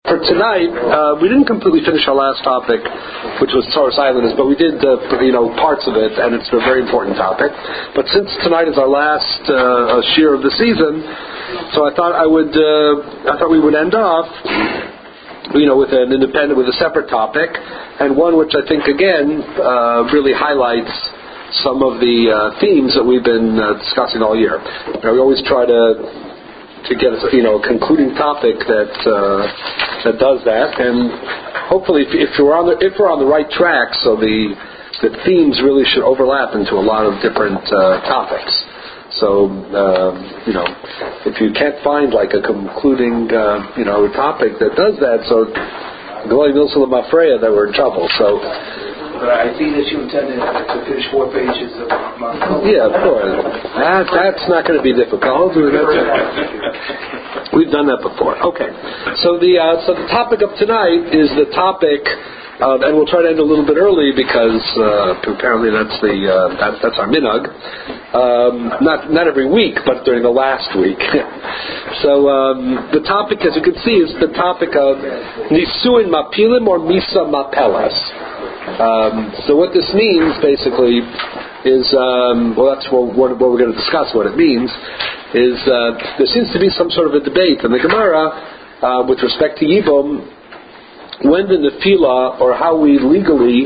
For tonight, we didn't completely finish our last topic, which was Tzoros Islanders, but we did, parts of it, and it's a very important topic. But since tonight is our last shiur of the season, so I thought we would end off, with a separate topic, and one which I think again really highlights some of the themes that we've been discussing all year. We always try to get a concluding topic that does that, and hopefully if we're on the right track, so the themes really should overlap into a lot of different topics. So if you can't find like a concluding topic that does that, so Glory Milsa Mafreya, that we're in trouble. So. But I see that you intended to finish 4 pages of Mount. Yeah, of course. That's not going to be difficult. We've done that before. Okay. So the topic of tonight is the topic, and we'll try to end a little bit early because apparently that's our minhag. Not every week, but during the last week. So the topic, as you can see, is the topic of Nisuin Mapilim or Misa Mapelas. So what this means basically is, that's what we're going to discuss. What it means is there seems to be some sort of a debate in the Gemara with respect to Yibum, when the nefila, or how we legally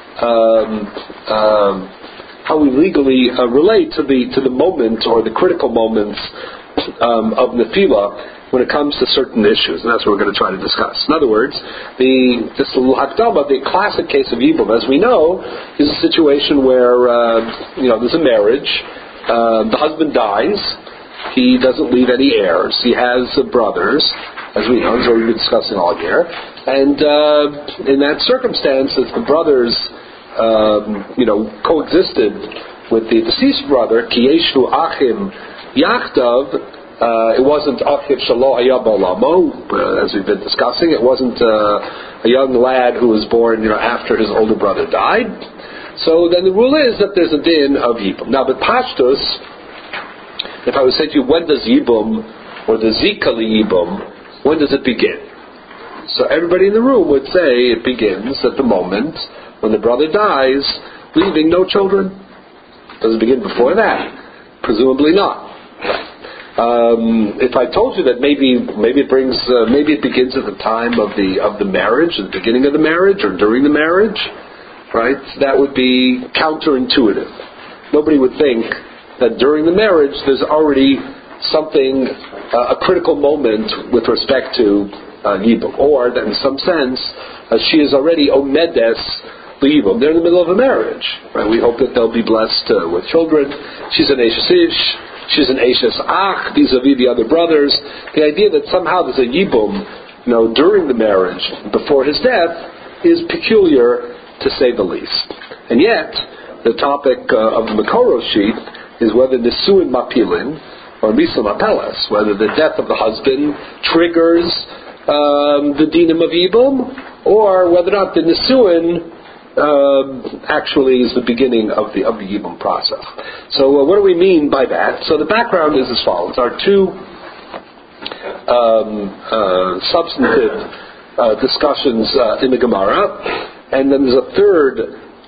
relate to the moment or the critical moments of nefila when it comes to certain issues, and that's what we're going to try to discuss. In other words, the classic case of Yibum, as we know, is a situation where there's a marriage, the husband dies, he doesn't leave any heirs, he has brothers, as we know, as we've been discussing all year, and in that circumstance, if the brothers coexisted with the deceased brother, ki yeshu achim yachdav, it wasn't Achiv Shalo Haya Ba'olamo, as we've been discussing. It wasn't a young lad who was born, after his older brother died. So then the rule is that there's a din of Yibum. Now, but Pashtus, if I would say to you, when does Yibum, or the Zika Yibum, when does it begin? So everybody in the room would say it begins at the moment when the brother dies, leaving no children. Does it begin before that? Presumably not. If I told you that maybe it begins at the time of the marriage, at the beginning of the marriage, or during the marriage, right? That would be counterintuitive. Nobody would think that during the marriage there's already something, a critical moment with respect to Yibum, or that in some sense she is already omedes Yibum. They're in the middle of a marriage, right? We hope that they'll be blessed with children. She's an Eishes Ish. She's an Eishes Ach, vis-a-vis the other brothers. The idea that somehow there's a Yibum, during the marriage, before his death, is peculiar, to say the least. And yet, the topic of the Makoro sheet is whether Nisuin Mapilin, or Misa Mapelas, whether the death of the husband triggers the dinim of Yibum, or whether or not the Nisuin actually is the beginning of the Yibum process. So what do we mean by that? So the background is as follows. There are two substantive discussions in the Gemara, and then there's a third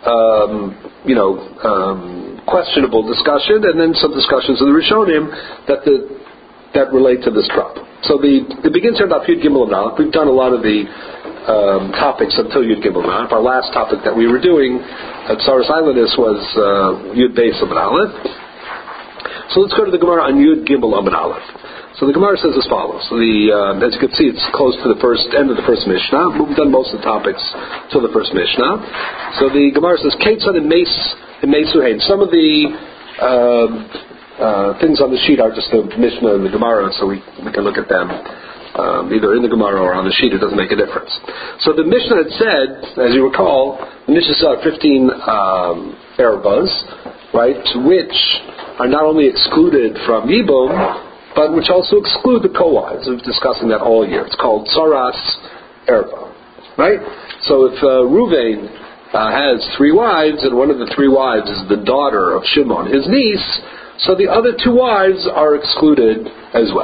questionable discussion, and then some discussions in the Rishonim that relate to this problem. So the begins here about Yud Gimel and Aleph. We've done a lot of the topics until Yud Gimel and Aleph. Our last topic that we were doing at Tzoros Islanders was Yud Beis Amud Aleph. So let's go to the Gemara on Yud Gimel Amud Aleph. So the Gemara says as follows. As you can see, it's close to the end of the first Mishnah. We've done most of the topics till the first Mishnah. So the Gemara says, Ketzad and Meisuhain. Some of the things on the sheet are just the Mishnah and the Gemara, so we can look at them either in the Gemara or on the sheet. It doesn't make a difference. So the Mishnah had said, as you recall, the Mishnah said 15 Erebas, right, which are not only excluded from Yibum, but which also exclude the co-wives. We've been discussing that all year. It's called Tsaras Ereba, right? So if Ruvain has 3 wives, and one of the 3 wives is the daughter of Shimon, his niece, so the other 2 wives are excluded as well.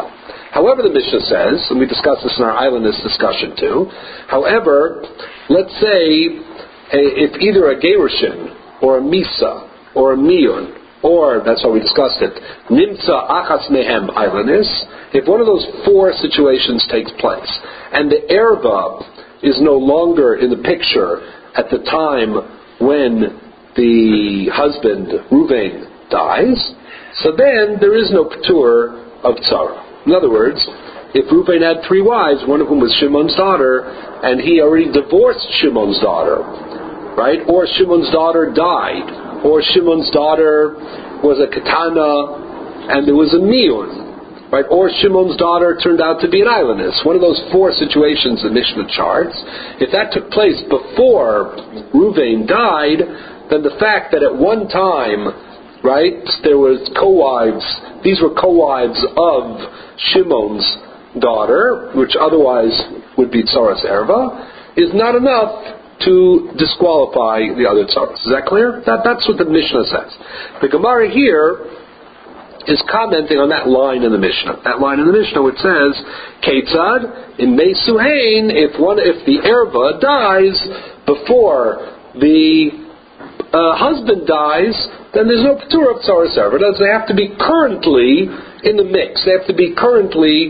However, the Mishnah says, and we discussed this in our islandist discussion too, however, let's say if either a gerushin or a misa or a miyun, or, that's how we discussed it, nimtza achas mehem islandis, if one of those four situations takes place, and the erva is no longer in the picture at the time when the husband, Ruvain, dies, so then there is no patur of tzara. In other words, if Ruvain had three wives, one of whom was Shimon's daughter, and he already divorced Shimon's daughter, right? Or Shimon's daughter died, or Shimon's daughter was a katana, and there was a miyun, right? Or Shimon's daughter turned out to be an islandess. One of those four situations the Mishnah charts. If that took place before Ruvain died, then the fact that at one time, right, there was co-wives, these were co-wives of Shimon's daughter, which otherwise would be tzaras erva, is not enough to disqualify the other tzaras. Is that clear? That's what the Mishnah says. The Gemara here is commenting on that line in the Mishnah. That line in the Mishnah which says, Ketzad, in Mesuhain, if the erva dies before the husband dies, then there's no patur of tzaras erva. They have to be currently in the mix. They have to be currently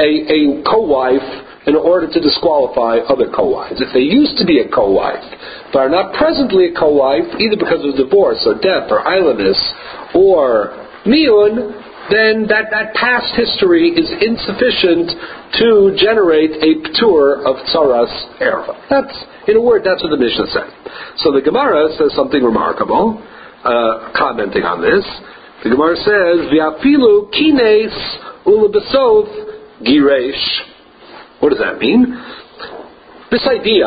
a co-wife in order to disqualify other co-wives. If they used to be a co-wife, but are not presently a co-wife, either because of divorce or death or islandess or miyun, then that past history is insufficient to generate a patur of tzaras erva. In a word, that's what the Mishnah said. So the Gemara says something remarkable, commenting on this. The Gemara says, V'afilu kines ulebesov giresh. What does that mean? This idea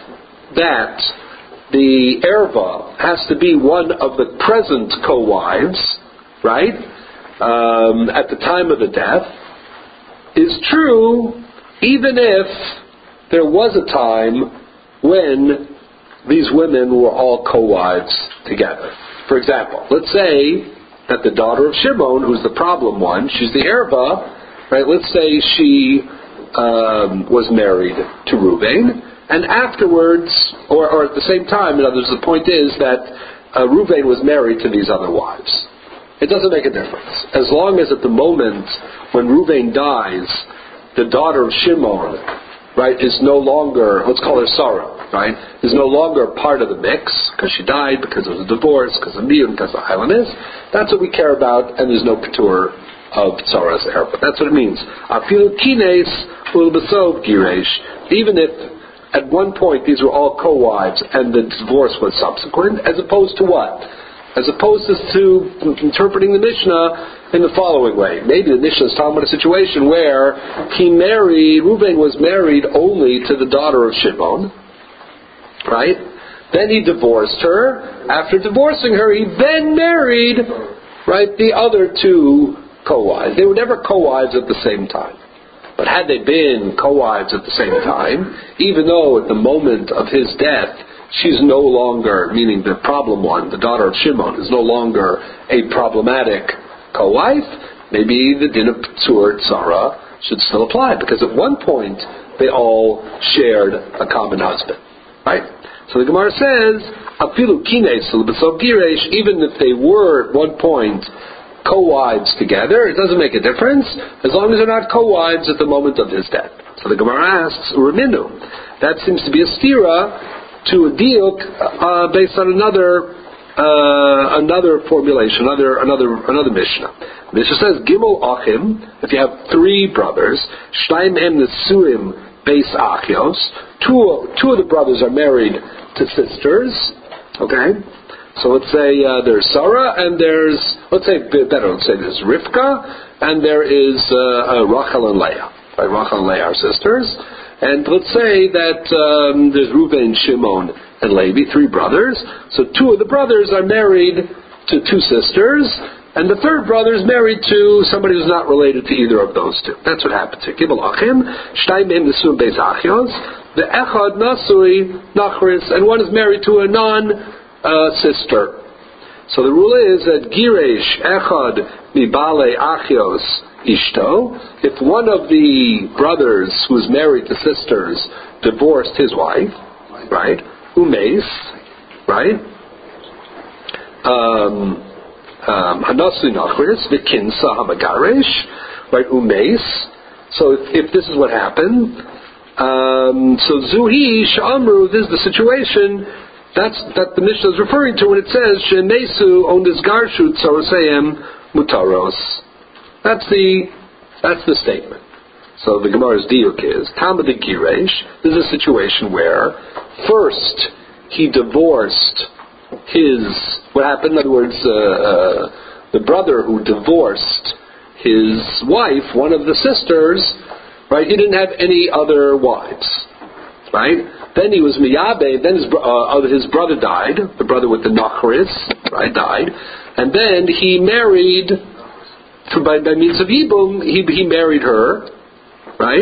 that the erva has to be one of the present co-wives, right, at the time of the death, is true even if there was a time when these women were all co-wives together. For example, let's say that the daughter of Shimon, who's the problem one, she's the erva, right, let's say she was married to Ruvain, and afterwards, or at the same time, in other words, the point is that Ruvain was married to these other wives. It doesn't make a difference. As long as at the moment when Ruvain dies, the daughter of Shimon, right, is no longer, let's call her Sarah, right, is no longer part of the mix, because she died, because of the divorce, because of miyun, because of islandess. That's what we care about, and there's no patur of tzaras erva. That's what it means. Afilu kines ulbesov giresh. Even if at one point these were all co-wives and the divorce was subsequent, as opposed to what? As opposed to interpreting the Mishnah in the following way. Maybe the Mishnah is talking about a situation where Ruvain was married only to the daughter of Shimon, right? Then he divorced her. After divorcing her, he then married, right, the other two co-wives. They were never co-wives at the same time. But had they been co-wives at the same time, even though at the moment of his death, she's no longer, meaning the problem one, the daughter of Shimon, is no longer a problematic co-wife, maybe the din of patur tzara should still apply, because at one point they all shared a common husband. Right? So the Gemara says, Afilu kines ulbesov giresh, even if they were at one point co-wives together, it doesn't make a difference as long as they're not co-wives at the moment of his death. So the Gemara asks, Raminu, that seems to be a stira to a diuk based on another formulation, another Mishnah. Mishnah says, Gimel Achim, if you have three brothers, Shtaim Em Nesuim Beis Achios, two of the brothers are married to sisters, okay? So let's say there's Sarah, and there's there's Rivka, and there is Rachel and Leah. Right? Rachel and Leah are sisters. And let's say that there's Reuven, Shimon, and Levi, three brothers. So two of the brothers are married to two sisters, and the third brother is married to somebody who's not related to either of those two. That's what happens here. Gimel Achim, Shtayim Em Nesuim Beis Achios, the Echad Nasui Nachris, and one is married to a sister. So the rule is that Giresh Echad Mibale Achios ishto. If one of the brothers who's married to sisters divorced his wife, right? Umeis, right? Hanasu nachris v'kinsa hamagaresh, right? Umeis. So if this is what happened, so zuhi sh'amru, this is the situation that the Mishnah is referring to when it says she'mesu on this garshu tzaroseim mutaros. That's the statement. So the Gemara's diuk is Tama de Giresh. This is a situation where first he divorced what happened. In other words, the brother who divorced his wife, one of the sisters, right? He didn't have any other wives, right? Then he was miyabe. Then his brother died. The brother with the nachris, right, died, and then he married. By means of Yibum, he married her, right?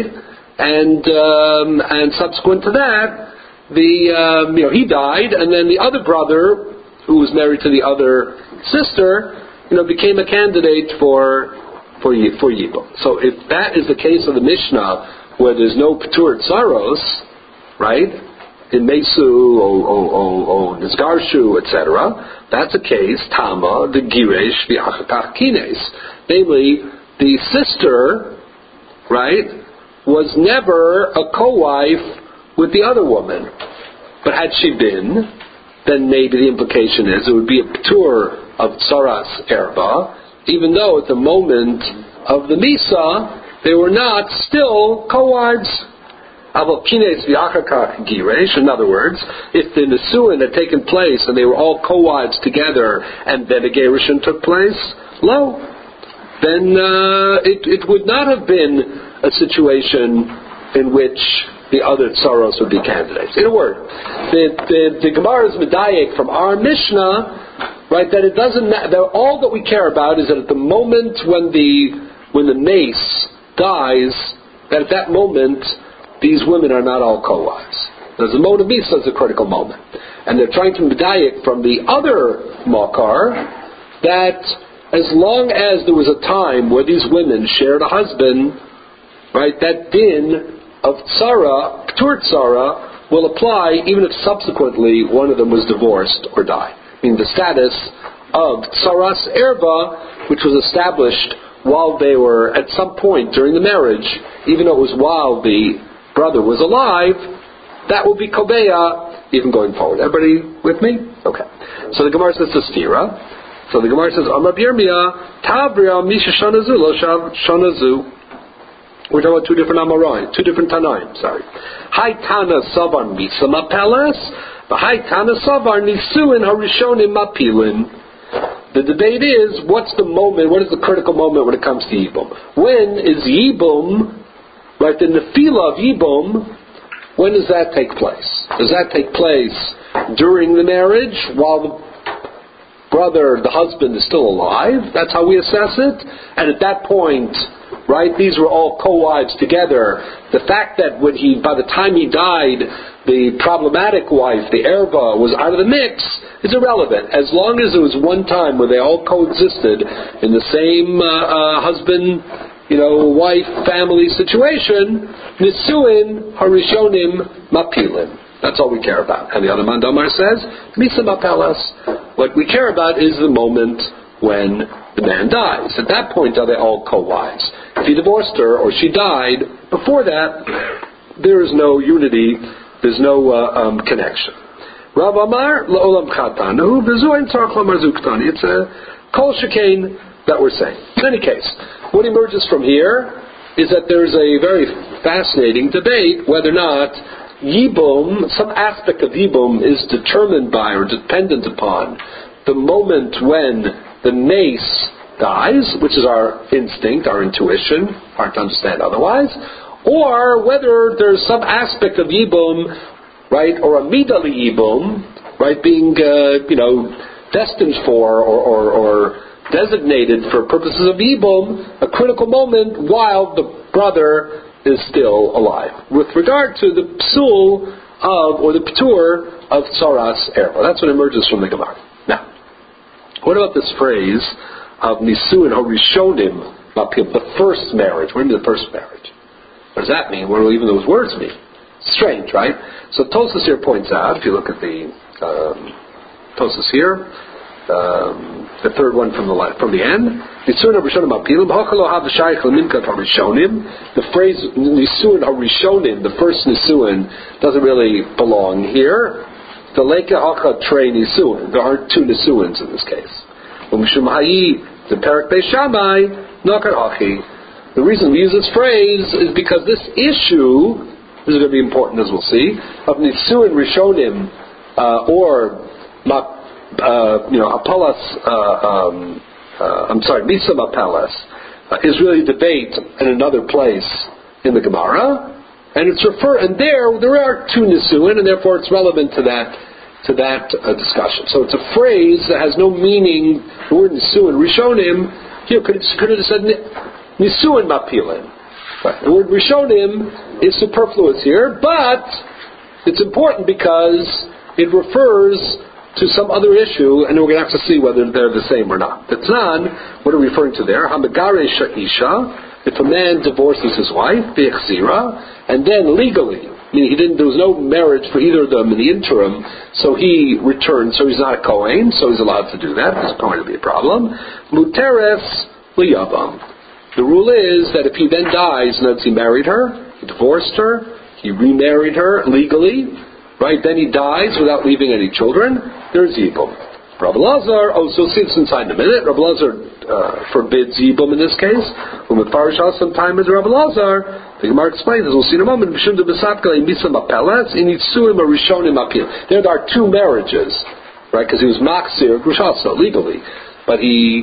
And subsequent to that, he died, and then the other brother, who was married to the other sister, became a candidate for Yibum. So if that is the case of the Mishnah, where there's no Patur Tsaros, right? In Mesu or Nizgarshu, etc., that's a case, Tama, the Giresh, the Achatach Kines. Namely, the sister, right, was never a co-wife with the other woman. But had she been, then maybe the implication is it would be a Patur of Tsaras Erba, even though at the moment of the Misa, they were not still co-wives. In other words, if the Nesuin had taken place and they were all co-wives together and then a Gerushin took place, then it would not have been a situation in which the other tsaros would be candidates. In a word, the Gemara is medayek from our Mishnah, right, that it doesn't matter, that all that we care about is that at the moment when the mace dies, that at that moment these women are not all co-wives. There's a moment of Misa is a critical moment. And they're trying to medayek from the other Makar that as long as there was a time where these women shared a husband, right, that din of Tzara, Ptur Tzara, will apply even if subsequently one of them was divorced or died. I mean, the status of Tsaras Erba, which was established while they were, at some point during the marriage, even though it was while the brother was alive, that will be Kobeya even going forward. Everybody with me? Okay. So the Gemara says to Stira. So the Gemara says, Amar Birmia, Tavria Misha Shanazu, Lo Shanazu. We're talking about two different Amoraim, two different Tanaim, sorry. Hai Tana Savar Misa Mapeles, but Hai Tana Savar Nisuin Harishonim Mapilin. The debate is, what's the moment, what is the critical moment when it comes to Yibum? When is Yibum, right, the Nefila of Yibum, when does that take place? Does that take place during the marriage while the brother, the husband, is still alive? That's how we assess it. And at that point, right, these were all co-wives together. The fact that by the time he died, the problematic wife, the Erba, was out of the mix is irrelevant. As long as there was one time where they all coexisted in the same husband, wife, family situation, Nisuin Harishonim Mapilin. That's all we care about. And the other Mandamar says, Misa Mapelas. What we care about is the moment when the man dies. At that point, are they all co-wives? If he divorced her or she died, before that, there is no unity, there's no connection. Rav Amar La'olam Chatanu V'zuin Tzarech Lamar Zuktani. It's a kol shekain that we're saying. In any case, what emerges from here is that there's a very fascinating debate whether or not Yibum, some aspect of Yibum, is determined by or dependent upon the moment when the mace dies, which is our instinct, our intuition, hard to understand otherwise, or whether there's some aspect of Yibum, right, or a Midali Yibum, right, being, destined for or designated for purposes of Yibum, a critical moment while the brother is still alive. With regard to the psul of, or the ptur of Tsaras Erba. That's what emerges from the Gemara. Now, what about this phrase of Nisuin Harishonim The first marriage. What do you mean the first marriage? What does that mean? What do even those words mean? Strange, right? So Tosfos here points out, if you look at the Tosfos here, the third one from the end, the phrase Nisuin HaRishonim, the first Nisuin, doesn't really belong here. The Leka Hacha Trei Nisuin. There aren't two Nisuins in this case. The Perak Beis Shammai, Nakar Hachi. The reason we use this phrase is because this issue, this is going to be important as we'll see, of Nisuin Rishonim, or Apalas, Misam Apalas, is really debate in another place in the Gemara, and there are two Nisuin, and therefore it's relevant to that discussion. So it's a phrase that has no meaning. The word Nisuin Rishonim, could have said Nisuin Mapilin. Right. The word Rishonim is superfluous here, but it's important because it refers to some other issue, and we're going to have to see whether they're the same or not. Tnan, what are we referring to there? Hamagaresha Isha, if a man divorces his wife, Bi'echzira, and then legally, meaning there was no marriage for either of them in the interim, so he returned, so he's not a Kohen, so he's allowed to do that. There's going to be a problem. Muteres Liyavam. The rule is that if he then dies, and he married her, he divorced her, he remarried her legally, right? Then he dies without leaving any children. There's Yibum. Rabbi Lazar, so we'll see this inside in a minute. Rabbi Lazar forbids Yibum in this case. When with Parashah sometime is Rabbi Lazar, the Gemara explains, as we'll see in a moment, there are two marriages, right? Because he was Maksir Grushasa legally, but he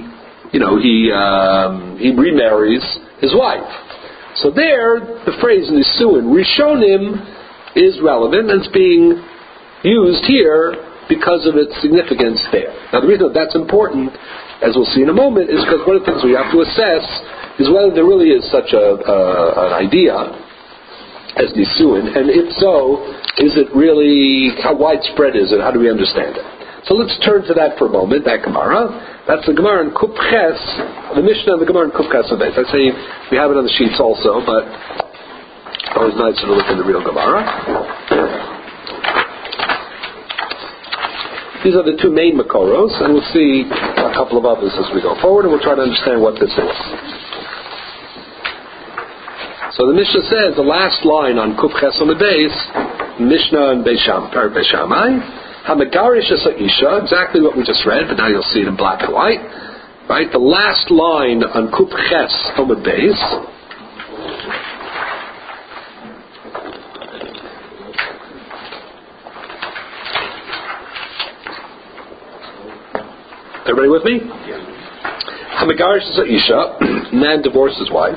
remarries his wife. So there, the phrase Nisuin Rishonim is relevant, and it's being used here because of its significance there. Now the reason that's important, as we'll see in a moment, is because one of the things we have to assess is whether there really is such an idea as Nisuin, and if so, is it really, how widespread is it, how do we understand it? So let's turn to that for a moment, that Gemara. That's the Gemara in Kuf Ches, the Mishnah and the Gemara in Kuf Ches. I say we have it on the sheets also, but it's always nicer to look in the real Gemara. These are the two main Makoros, and we'll see a couple of others as we go forward, and we'll try to understand what this is. So the Mishnah says, the last line on Kuf Ches on the base, Mishnah and Perak Beis Shammai, Hamagarish Isha, exactly what we just read, but now you'll see it in black and white. Right? The last line on Kuf Ches on the base. Everybody with me? Hamagarish Isha, man divorced his wife.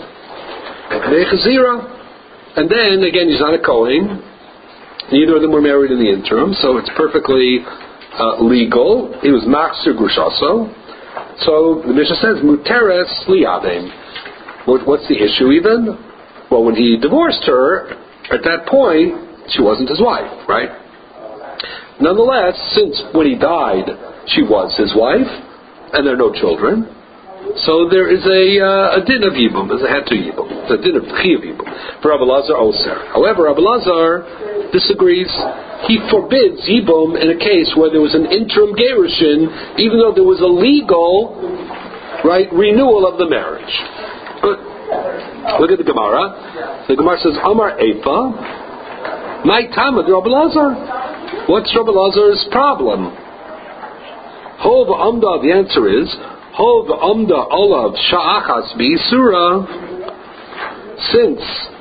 And then, again, he's not a Kohen. Neither of them were married in the interim, so it's perfectly legal. He was Maksir Grushaso. So the Mishnah says, Muteres Liyavim. What's the issue even? Well, when he divorced her, at that point, she wasn't his wife, right? Nonetheless, since when he died, she was his wife, and there are no children, so there is a din of Yibum, there's a head to Yibum, a din of Chi of Yibum. For Rabbi Lazar Oser. However, Rabbi Lazar disagrees. He forbids Yibum in a case where there was an interim gerushin, even though there was a legal, right, renewal of the marriage. Good. Look at the Gemara. The Gemara says, Amar Eifa, my Tamad Rabbi Lazar. What's Rabbi Lazar's problem? Hov Amda, the answer is, Hov Amda Olav Sha'achas B'Isura, since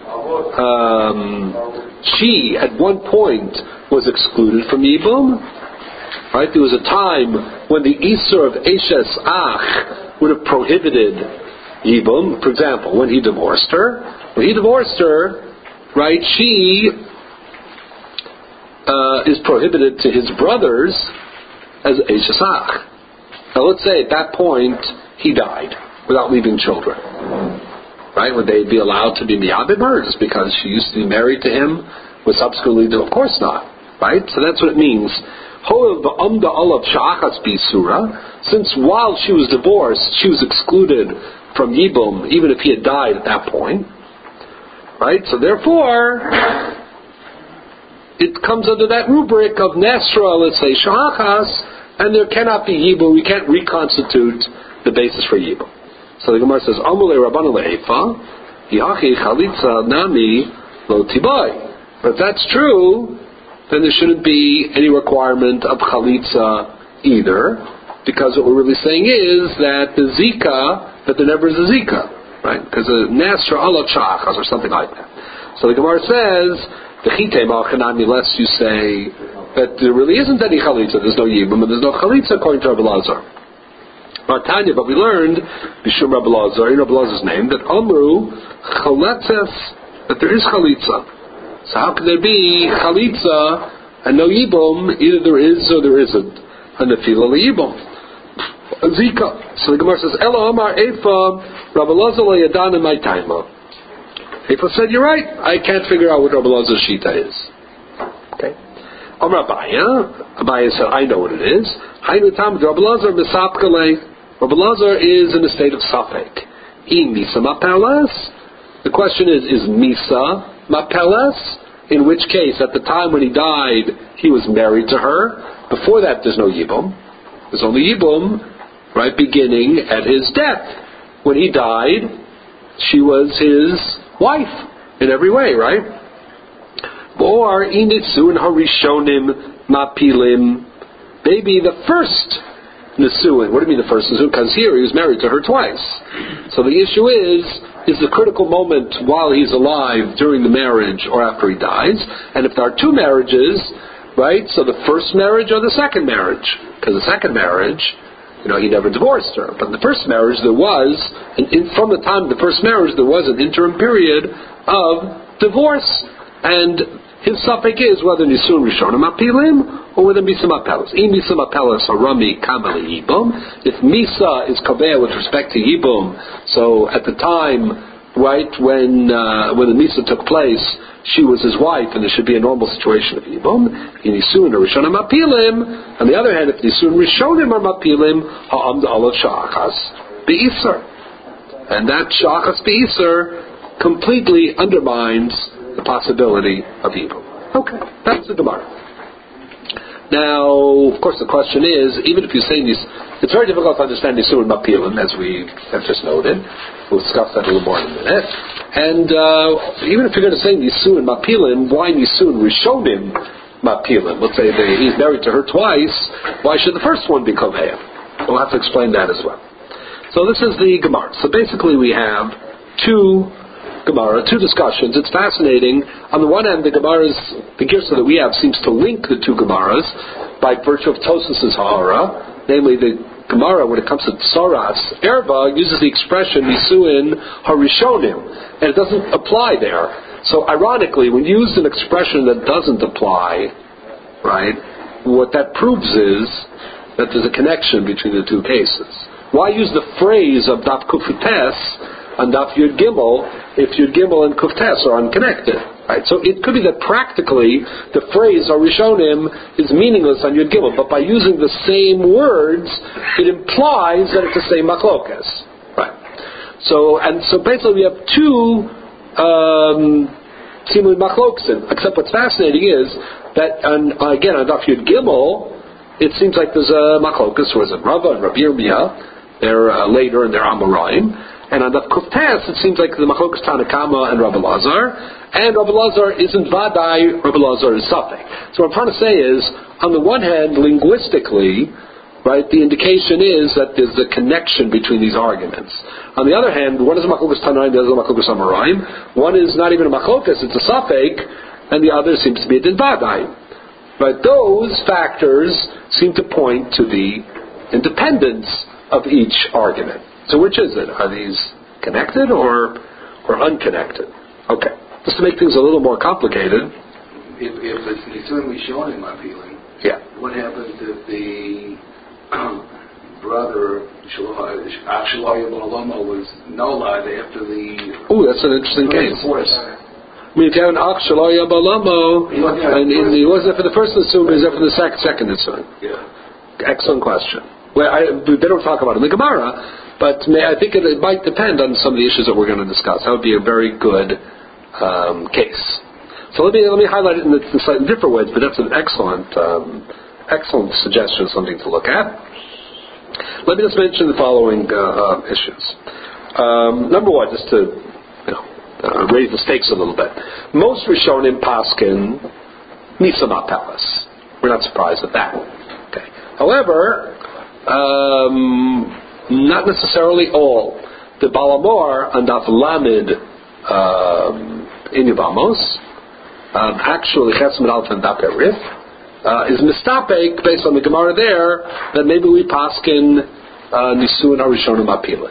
she at one point was excluded from Yibum, right? There was a time when the Isur of Eshes Ach would have prohibited Yibum. For example, when he divorced her, right, she is prohibited to his brothers as Eshes Ach. Now let's say at that point he died without leaving children. Right? Would they be allowed to be miyabim her just because she used to be married to him? Was subsequently of course not. Right? So that's what it means. Since while she was divorced, she was excluded from Yibum, even if he had died at that point. Right? So therefore, it comes under that rubric of Nesra, let's say, Shahachas, and there cannot be Yibum. We can't reconstitute the basis for Yibum. So the Gemara says, Amule Rabbanu Le'efa, Yachi Chalitza Nami Lo Tibai. But if that's true, then there shouldn't be any requirement of Chalitza either, because what we're really saying is that the Zika, that there never is a Zika, right? Because a Nesra Ala Chachas or something like that. So the Gemara says, the Chitei Malchanami, lest you say that there really isn't any Chalitza, there's no Yibum, and there's no Chalitza according to Rabbi Lazar. Tanya, but we learned, Bishum Rabbi Lazar, in Rabbi Lazar's name, that Amru Chaletzes, that there is Chalitza. So how can there be Chalitza and no Yibum? Either there is or there isn't. And the Fila Yibum. Zika. So the Gemara says, Ela Amar Eifa, Rabbi Lazar Yadana my Taima. Eifa said, you're right, I can't figure out what Rabbi Lazar's Shita is. Okay. Amar Abaya. Abaya said, I know what it is. Hainu Tam Rabbi Lazar Misapkale. Rabbi Lazar is in a state of Safek. In Misa Mapeles. The question is Misa Mapeles? In which case, at the time when he died, he was married to her. Before that, there's no Yibum. There's only Yibum, right, beginning at his death. When he died, she was his wife in every way, right? Or Initsu and Harishonim Mapilim. Maybe the first Nisuin. What do you mean the first Nisuin? Because here he was married to her twice. So the issue is the critical moment while he's alive, during the marriage, or after he dies. And if there are two marriages, right, so the first marriage or the second marriage? Because the second marriage, he never divorced her. But in the first marriage there was, from the time of the first marriage, there was an interim period of divorce. And his suffix is whether Nisun Rishonim Apilim or whether Misa Mapeles. In Misa Mapeles or Rami Kamali Yibum. If Misa is Kaveh with respect to Yibum, so at the time, right, when the Misa took place, she was his wife and there should be a normal situation of Yibum. In Nisun Rishonim Apilim. On the other hand, if Nisun Rishonim are Mapilim, Ha'amd Allah Shachas Be'isr. And that Shachas Be'isr completely undermines the possibility of evil. Okay, that's the Gemara. Now, of course, the question is, even if you're saying this, it's very difficult to understand Nisun Mapilim, as we have just noted. We'll discuss that a little more in a minute. And even if you're going to say Nisun Mapilim, why Nisun Rishonim Mapilim? Let's say he's married to her twice, why should the first one be Koveya? We'll have to explain that as well. So this is the Gemara. So basically we have two discussions. It's fascinating. On the one hand, the Girsa that we have seems to link the two Gemaras by virtue of Tosas's Ha'ara, namely the Gemara, when it comes to Tsoras, Erba uses the expression Nisuin Harishonim, and it doesn't apply there. So ironically, when you use an expression that doesn't apply, right, what that proves is that there's a connection between the two cases. Why use the phrase of Daf Kufutes on Daf Yud Gimel if Yud Gimel and Kuftes are unconnected? Right? So it could be that practically the phrase Harishonim is meaningless on Yud Gimel, but by using the same words, it implies that it's the same machlokes. Right? So basically we have two seemingly machlokes. Except what's fascinating is that on Daf Yud Gimel, it seems like there's a machlokes, was it Rava and Rabbi Yirmiyah? They're later in their Amoraim. And on the Kuftes, it seems like the Machlokes Tanakama and Rabbi Lazar. And Rabbi Lazar isn't Vadai, Rabbi Lazar is Safek. So what I'm trying to say is, on the one hand, linguistically, right, the indication is that there's a connection between these arguments. On the other hand, one is a Machlokes Tanaim, the other is a Machlokes Amoraim. One is not even a Machlokes, it's a Safek, and the other seems to be a Din Vadai. Right, those factors seem to point to the independence of each argument. So which is it? Are these connected or unconnected? Okay. Just to make things a little more complicated. If it's Nisun Rishonim Mapilim, what happens if the brother Shaloya Balama was nolad after the... Oh, that's an interesting case. I mean, if you have an Ach Shaloya Balama, and he wasn't there for the first Nisun, but he was there for the second Nisun. Yeah. Excellent question. Well, they don't talk about it in the Gemara, but But I think it might depend on some of the issues that we're going to discuss. That would be a very good case. So let me highlight it in slightly different ways, but that's an excellent suggestion, something to look at. Let me just mention the following issues. Number one, just to raise the stakes a little bit. Most Rishonim paskin Nisama Palace. We're not surprised at that. Okay. However, not necessarily all. The Balamor and Daf Lamed in Yevamos, actually Chesed Alf and Daf Rif, is mistapek based on the Gemara there that maybe we paskin Nisuin Harishonim Apilin.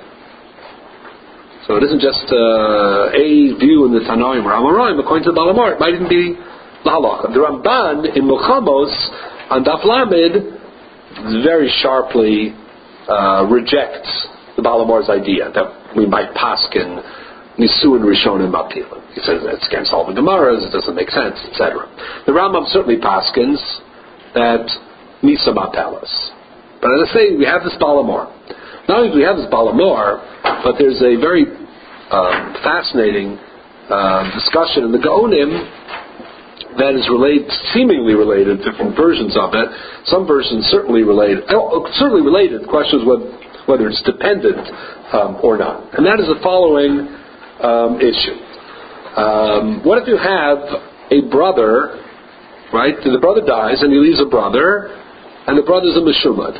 So it isn't just a view in the Tanoim or Amoraim. According to the Balamor, it might even be the halacha. The Ramban in Milchamos on Daf Lamed very sharply rejects the Balamor's idea that we might paskin Nisuin Rishonim Apilin. He says it's against all the Gemaras, it doesn't make sense, etc. The Rambam certainly paskins that Nisama Palace. But as I say, we have this Balamor. Not only do we have this Balamor, but there's a very fascinating discussion in the Gaonim that is seemingly related, different versions of it. Some versions certainly related. The question is whether it's dependent or not. And that is the following issue. What if you have a brother, right? The brother dies and he leaves a brother, and the brother's a Meshumad.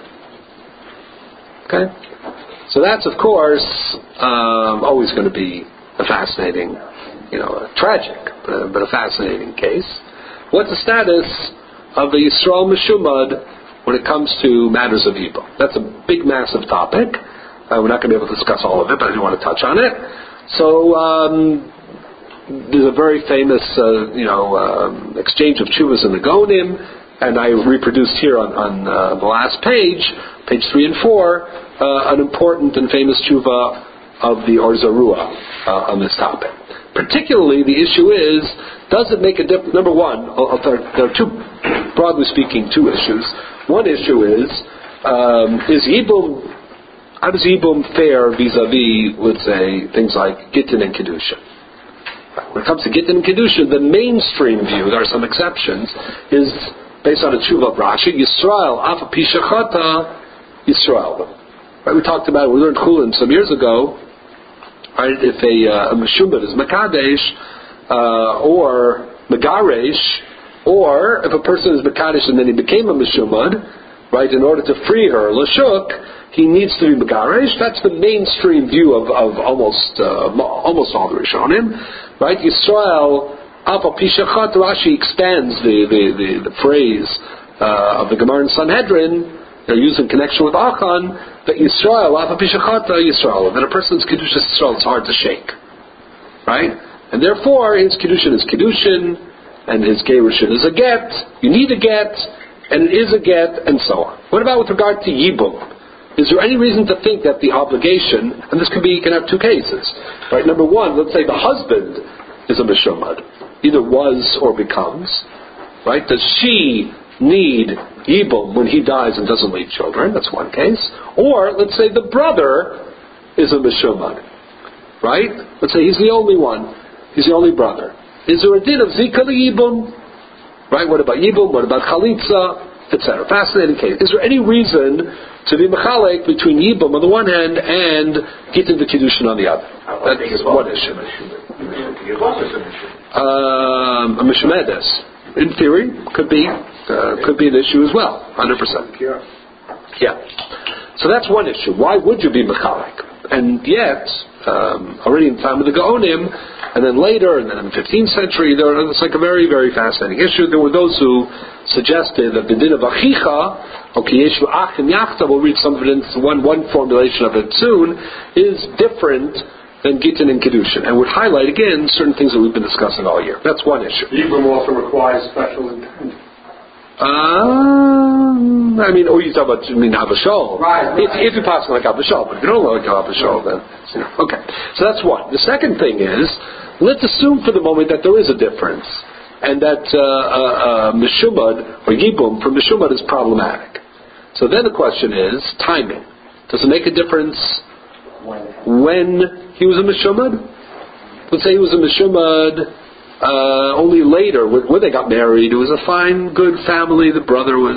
Okay? So that's, of course, always going to be a fascinating, tragic, but a fascinating case. What's the status of the Yisrael Meshumad when it comes to matters of Yibum? That's a big, massive topic. We're not going to be able to discuss all of it, but I do want to touch on it. So, there's a very famous, exchange of tshuvas in the Gaonim, and I reproduced here on the last page 3 and 4, an important and famous tshuva of the Or Zarua on this topic. Particularly, the issue is, does it make a difference? Number one, there are broadly speaking, two issues. One issue is Yibum, how does Yibum fare vis-a-vis, let's say, things like Gittin and Kedushin? When it comes to Gittin and Kedushin, the mainstream view, there are some exceptions, is based on a tshuva of Rashi, Yisrael, Afa Pishachata, Yisrael. Right, we talked about it, we learned Chulin some years ago, right, if a Meshumad is Mekadesh, or Megaresh, or if a person is Mekadesh and then he became a Meshumad, right, in order to free her, Lashuk, he needs to be Megaresh. That's the mainstream view of almost all the Rishonim. Right? Yisrael, Alpha Pishachat, Rashi expands the phrase of the Gemara in Sanhedrin, they're used in connection with Achan, that Yisrael, Alpha Pishachat, Yisrael, that a person's Kedusha Yisrael is hard to shake. Right? And therefore, his Kedushin is Kedushin, and his Gerushin is a get, you need a get, and it is a get, and so on. What about with regard to Yibum? Is there any reason to think that the obligation, and this can have two cases, right? Number one, let's say the husband is a Meshumad, either was or becomes, right? Does she need Yibum when he dies and doesn't leave children? That's one case. Or, let's say the brother is a Meshumad, right? Let's say he's the only one. He's the only brother. Is there a din of Zika Yibum? Right? What about Yibum? What about Chalitza? Etc. Fascinating case. Is there any reason to be mechalek between Yibum on the one hand and Gittin the Kiddushin on the other? That's one issue. A Mishmedes, in theory, could be an issue as well, 100%. Yeah. So that's one issue. Why would you be mechalek? And yet, already in the time of the Gaonim, and then later, and then in the 15th century, it's like a very, very fascinating issue. There were those who suggested that the din of Achicha, Yeshu Achim Yachta, we'll read some of it in one formulation of it soon, is different than Gittin and Kedushin, and would highlight again certain things that we've been discussing all year. That's one issue. Yibum also requires special intent. Or you talk about Havashol. Right. If you pass like Havashol, but if you don't like Havashol, then okay. So that's one. The second thing is, let's assume for the moment that there is a difference, and that Meshumad or Yibum from Meshumad is problematic. So then the question is timing. Does it make a difference when he was a Meshumad. Let's say he was a Meshumad only later, when they got married. It was a fine, good family. The brother was,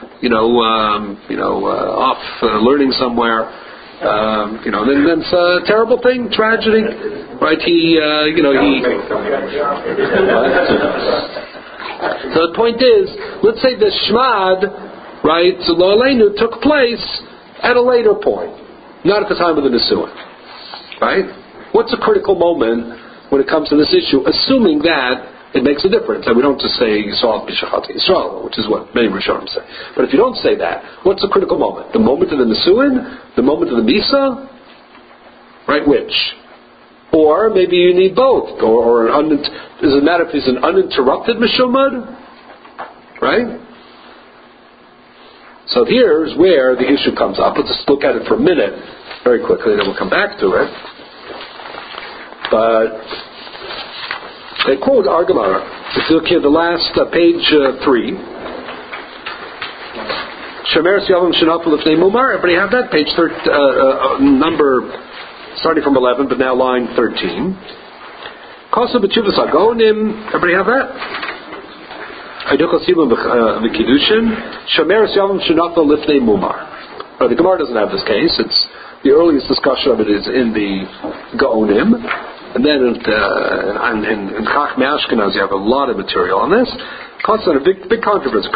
off learning somewhere. Then it's a terrible thing, tragedy, right? So the point is, let's say the Shmad, right, so Lo Aleinu took place at a later point, not at the time of the Nisuin, right? What's a critical moment when it comes to this issue, assuming that it makes a difference, and we don't just say Yisrael B'Shachat Yisrael, which is what many Rishonim say. But if you don't say that, what's a critical moment? The moment of the Nisuin? The moment of the Misa? Right, which? Or maybe you need both. Does it matter if he's an uninterrupted Meshumad? Right? So here's where the issue comes up. Let's just look at it for a minute, very quickly, then we'll come back to it. But they quote our Gemara. If you look here, the last page 3. Shemeres Yavam Shenafel Lifnei Mumar. Everybody have that? Page number, starting from 11, but now line 13. Kosa B'Tshuvas Agonim. Everybody have that? Haydukos Yibum V'Kiddushin. Shemeres Yavam Shenafel Lifnei Mumar. The Gemara doesn't have this case. It's the earliest discussion of it is in the Gaonim. And then in Chachmei Ashkenaz you have a lot of material on this. Constant, a big controversy.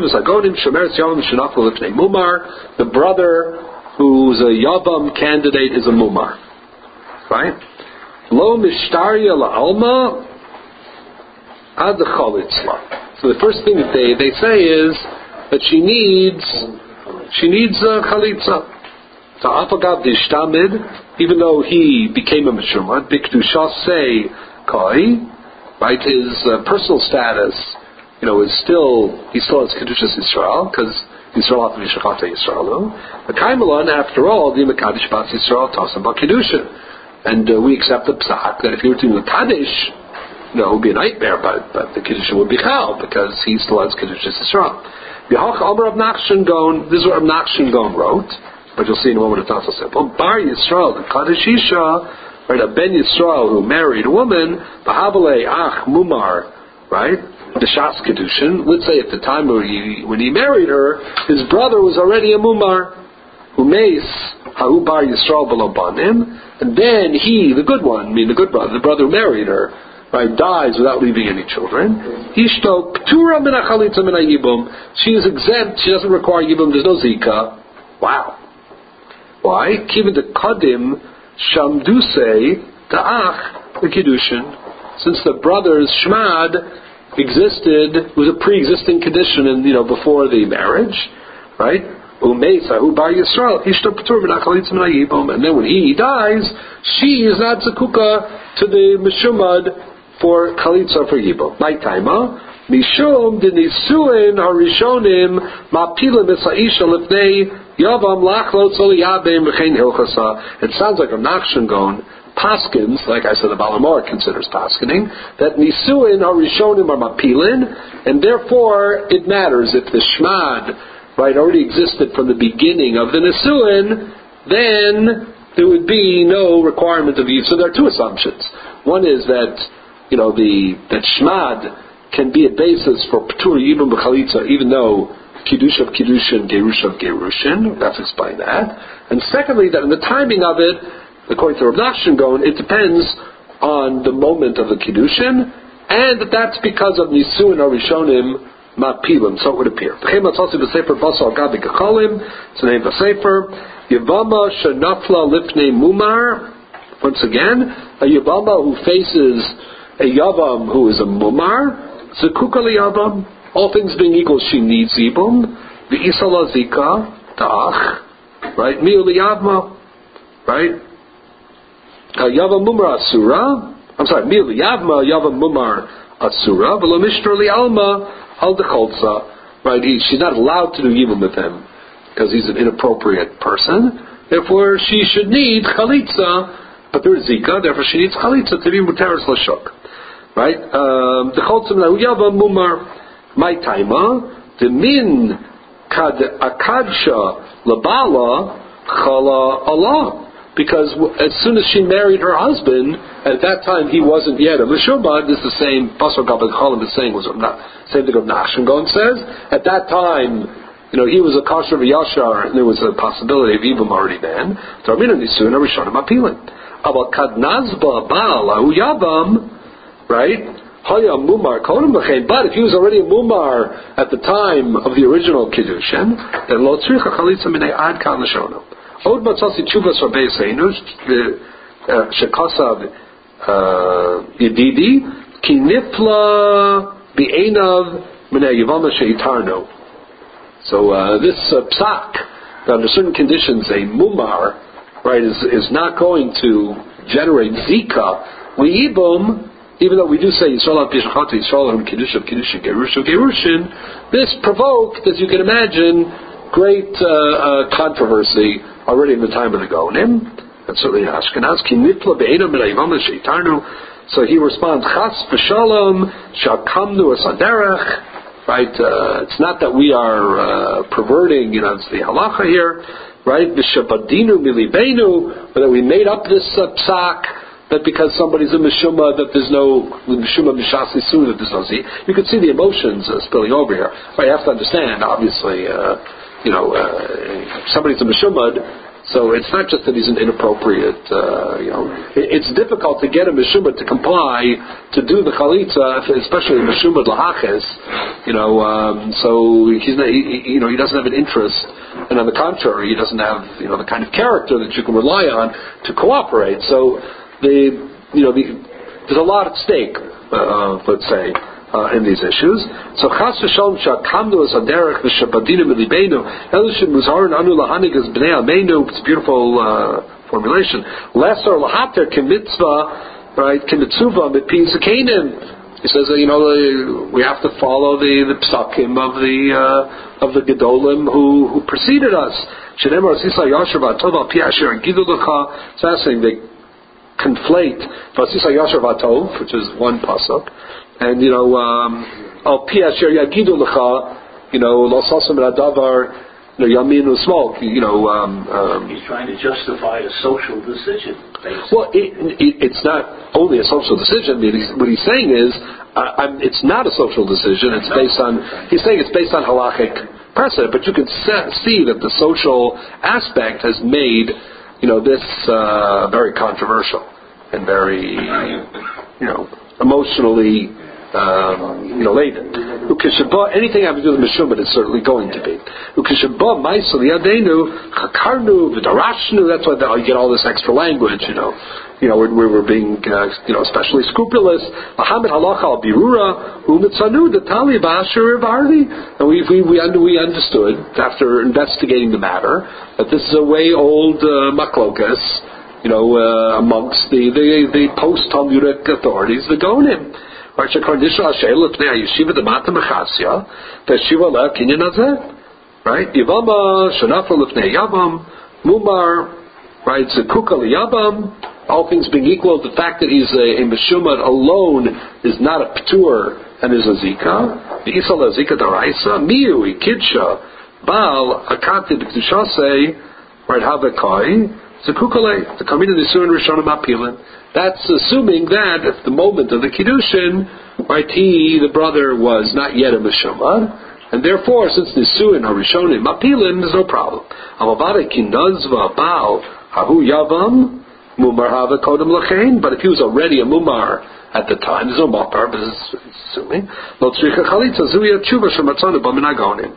The brother who's a Yavam candidate is a Mumar. Right? Lo Mishtarya La'alma Ad Chalitzla. So the first thing that they say is that she needs Chalitza. Even though he became a Meshumad, Bikdushasei Kai, right, his personal status, is he still has Kedushas Yisrael, because Yisrael have Mishachata Yisrael. The Kaimalan, after all, the Mekadosh Bas Yisrael Tasam Kedusha. And we accept the Psak that if you were to do a Kaddish, it would be a nightmare, but the Kedusha would be Chal, because he still has Kedushas Yisrael. Yahach Amar Rav Nachshon Gon, this is what Rav Nachshon Gon wrote. But you'll see in a moment it's not so simple. Bar Yisrael, the Kaddish Isha, right, a Ben Yisrael who married a woman, Bahabale Ach Mumar, right, the Shas Kedushin. Let's say at the time when he married her, his brother was already a Mumar, who Meis Ha'u Bar Yisrael Below Banim, and then he, the good one, the good brother, the brother who married her, right, dies without leaving any children. Ishto Ptura Min HaChalitza Min HaYibum. She is exempt. She doesn't require Yibum. There's no Zika. Wow. Why? Kiva de Kadim Shamduse Ta'ach the Kiddushin. Since the brothers Shmad existed, was a pre-existing condition before the marriage, right? Umeisa Bar Yisrael Ishto Ptur Min HaChalitza Min HaYibum. And then when he dies, she is not Zakuka to the Meshumad for Chalitza for Yibum. My timer. Mishum de Nisuin Harishonim Mapilim Esaisha Lifnei Yavam Lachlot Soliyabim V'chein Hilchasa. It sounds like a Nachshon Gon Paskins, like I said, the Balamor considers Paskining, that Nisuin Harishonim are Mapilin, and therefore it matters if the Shmad, right, already existed from the beginning of the Nisuin, then there would be no requirement of Yid. So there are two assumptions. One is that, that Shmad can be a basis for P'tur Yibum B'Chalitza, even though Kiddush of Kiddushin, Gerush of Gerushin. Let's explain that. And secondly, that in the timing of it, according to Rav Nachshon Gon, it depends on the moment of the Kiddushin, and that's because of Nisuin or Rishonim Mapilim, so it would appear. It's the name of the Sefer. Yavama Shenafla Lifnei Mumar. Once again, a Yavama who faces a Yavam who is a Mumar. Zekuka Yavam. All things being equal, she needs Yibum. The Isala Zika, Ta'ach, right? Mi'u Liyavma, right? Yavam Mumar Asura. I'm sorry, Mi'u Liyavma, Yavam Mumar Asura. V'lo Mishter Li'alma, Al Decholza, right? She's not allowed to do Yibum with him because he's an inappropriate person. Therefore, she should need Chalitza, but there's Zika, therefore she needs Chalitza to be Muteres Lashuk. Right? Decholza Lahu Yavam Mumar. My taima, the min kad akadsha labala chala Allah. because as soon as she married her husband, at that time he wasn't yet a Meshumad. This is the same Pasuk Gabal Cholim is saying, was not same thing Rav Nachshon Gaon says. At that time, he was a kosher v'yashar, and there was a possibility of Ibum already then. Tarmina Nisun Rishonim Apilin. About Kadnazba Baal Ahu Yabam, right? Haya Mumar Kodem Lachein. But if he was already a Mumar at the time of the original Kiddushin, then Lo Tzricha Chalitza Minei Ad Kan L'Shono. Od Matzasi Tshuvas Rabbeis Seinu Shekasav Yedidi Ki Nifla B'Einav Minei Yavama Sheitarno. So this psak, that under certain conditions a mumar, right, is not going to generate zika. We ibum, even though we do say Yisrael Bishachata Yisrael Kiddushin Kiddushin Gerushin, this provoked, as you can imagine, great controversy already in the time of the Gaonim, and certainly in Ashkenaz. Ki nitla be'ena minayvam sheitarnu. So he responds, Chas v'shalom shakamnu asaderech. Right, it's not that we are perverting, it's the halacha here, right? V'shabadinu milibenu, but that we made up this psak that because somebody's a meshuma that there's no meshuma mishasi su that there's no z. You can see the emotions spilling over here. But you have to understand, obviously, somebody's a meshumad. So it's not just that he's an inappropriate, it's difficult to get a meshumad to comply to do the chalitza, especially a meshumad lahaches, so he's not, he doesn't have an interest, and on the contrary, he doesn't have, the kind of character that you can rely on to cooperate. So there's a lot at stake, let's say, in these issues. So chas v'shalom shakamnu as haderech v'shabadinu milibenu elishim muzharin anu lahanig as bnei amenu. It's a beautiful formulation. Lesser lahater kemitzvah, right? Kemitzuva mitpi zakenim. He says, we have to follow the psakim of the gedolim who preceded us. Shenemar sisa yasher v'atov al pi asher gidu lecha. It's fascinating. They conflate v'sisa yasher v'atov, which is one pasuk. And al pi asher yagidu lecha, lo sasam radavar, yaminu small. He's trying to justify a social decision. Basically. Well, it's not only a social decision. What he's saying is, it's not a social decision. It's based on. He's saying it's based on halachic precedent. But you can see that the social aspect has made this very controversial and very emotionally laden. Anything having to do with Meshumad is certainly going to be. That's why you get all this extra language, we were being, especially scrupulous. And we understood, after investigating the matter, that this is a way old maklokas, amongst the post-Talmudic authorities, the Gaonim. Right? Yivama Shanafa Lifnei Yavam Mumar, right? Zekuka Yavam. All things being equal, the fact that he's a meshumad alone is not a ptur and is a zika. The isal a zika daraisa miu kidsha bal akati b'kdushase, right? Havekai zekukale the kamina nisuin rishonim apilin. That's assuming that at the moment of the kiddushin, right, the brother was not yet a meshumad, and therefore, since nisuin are rishonim apilin, there's no problem. Amavare kinazva bal hahu yavam mumar hava kodem lachein. But if he was already a mumar at the time, there's no mapar, but it's assuming lo tzricha chalitza zuya tshuva shematzanu b'minagonim.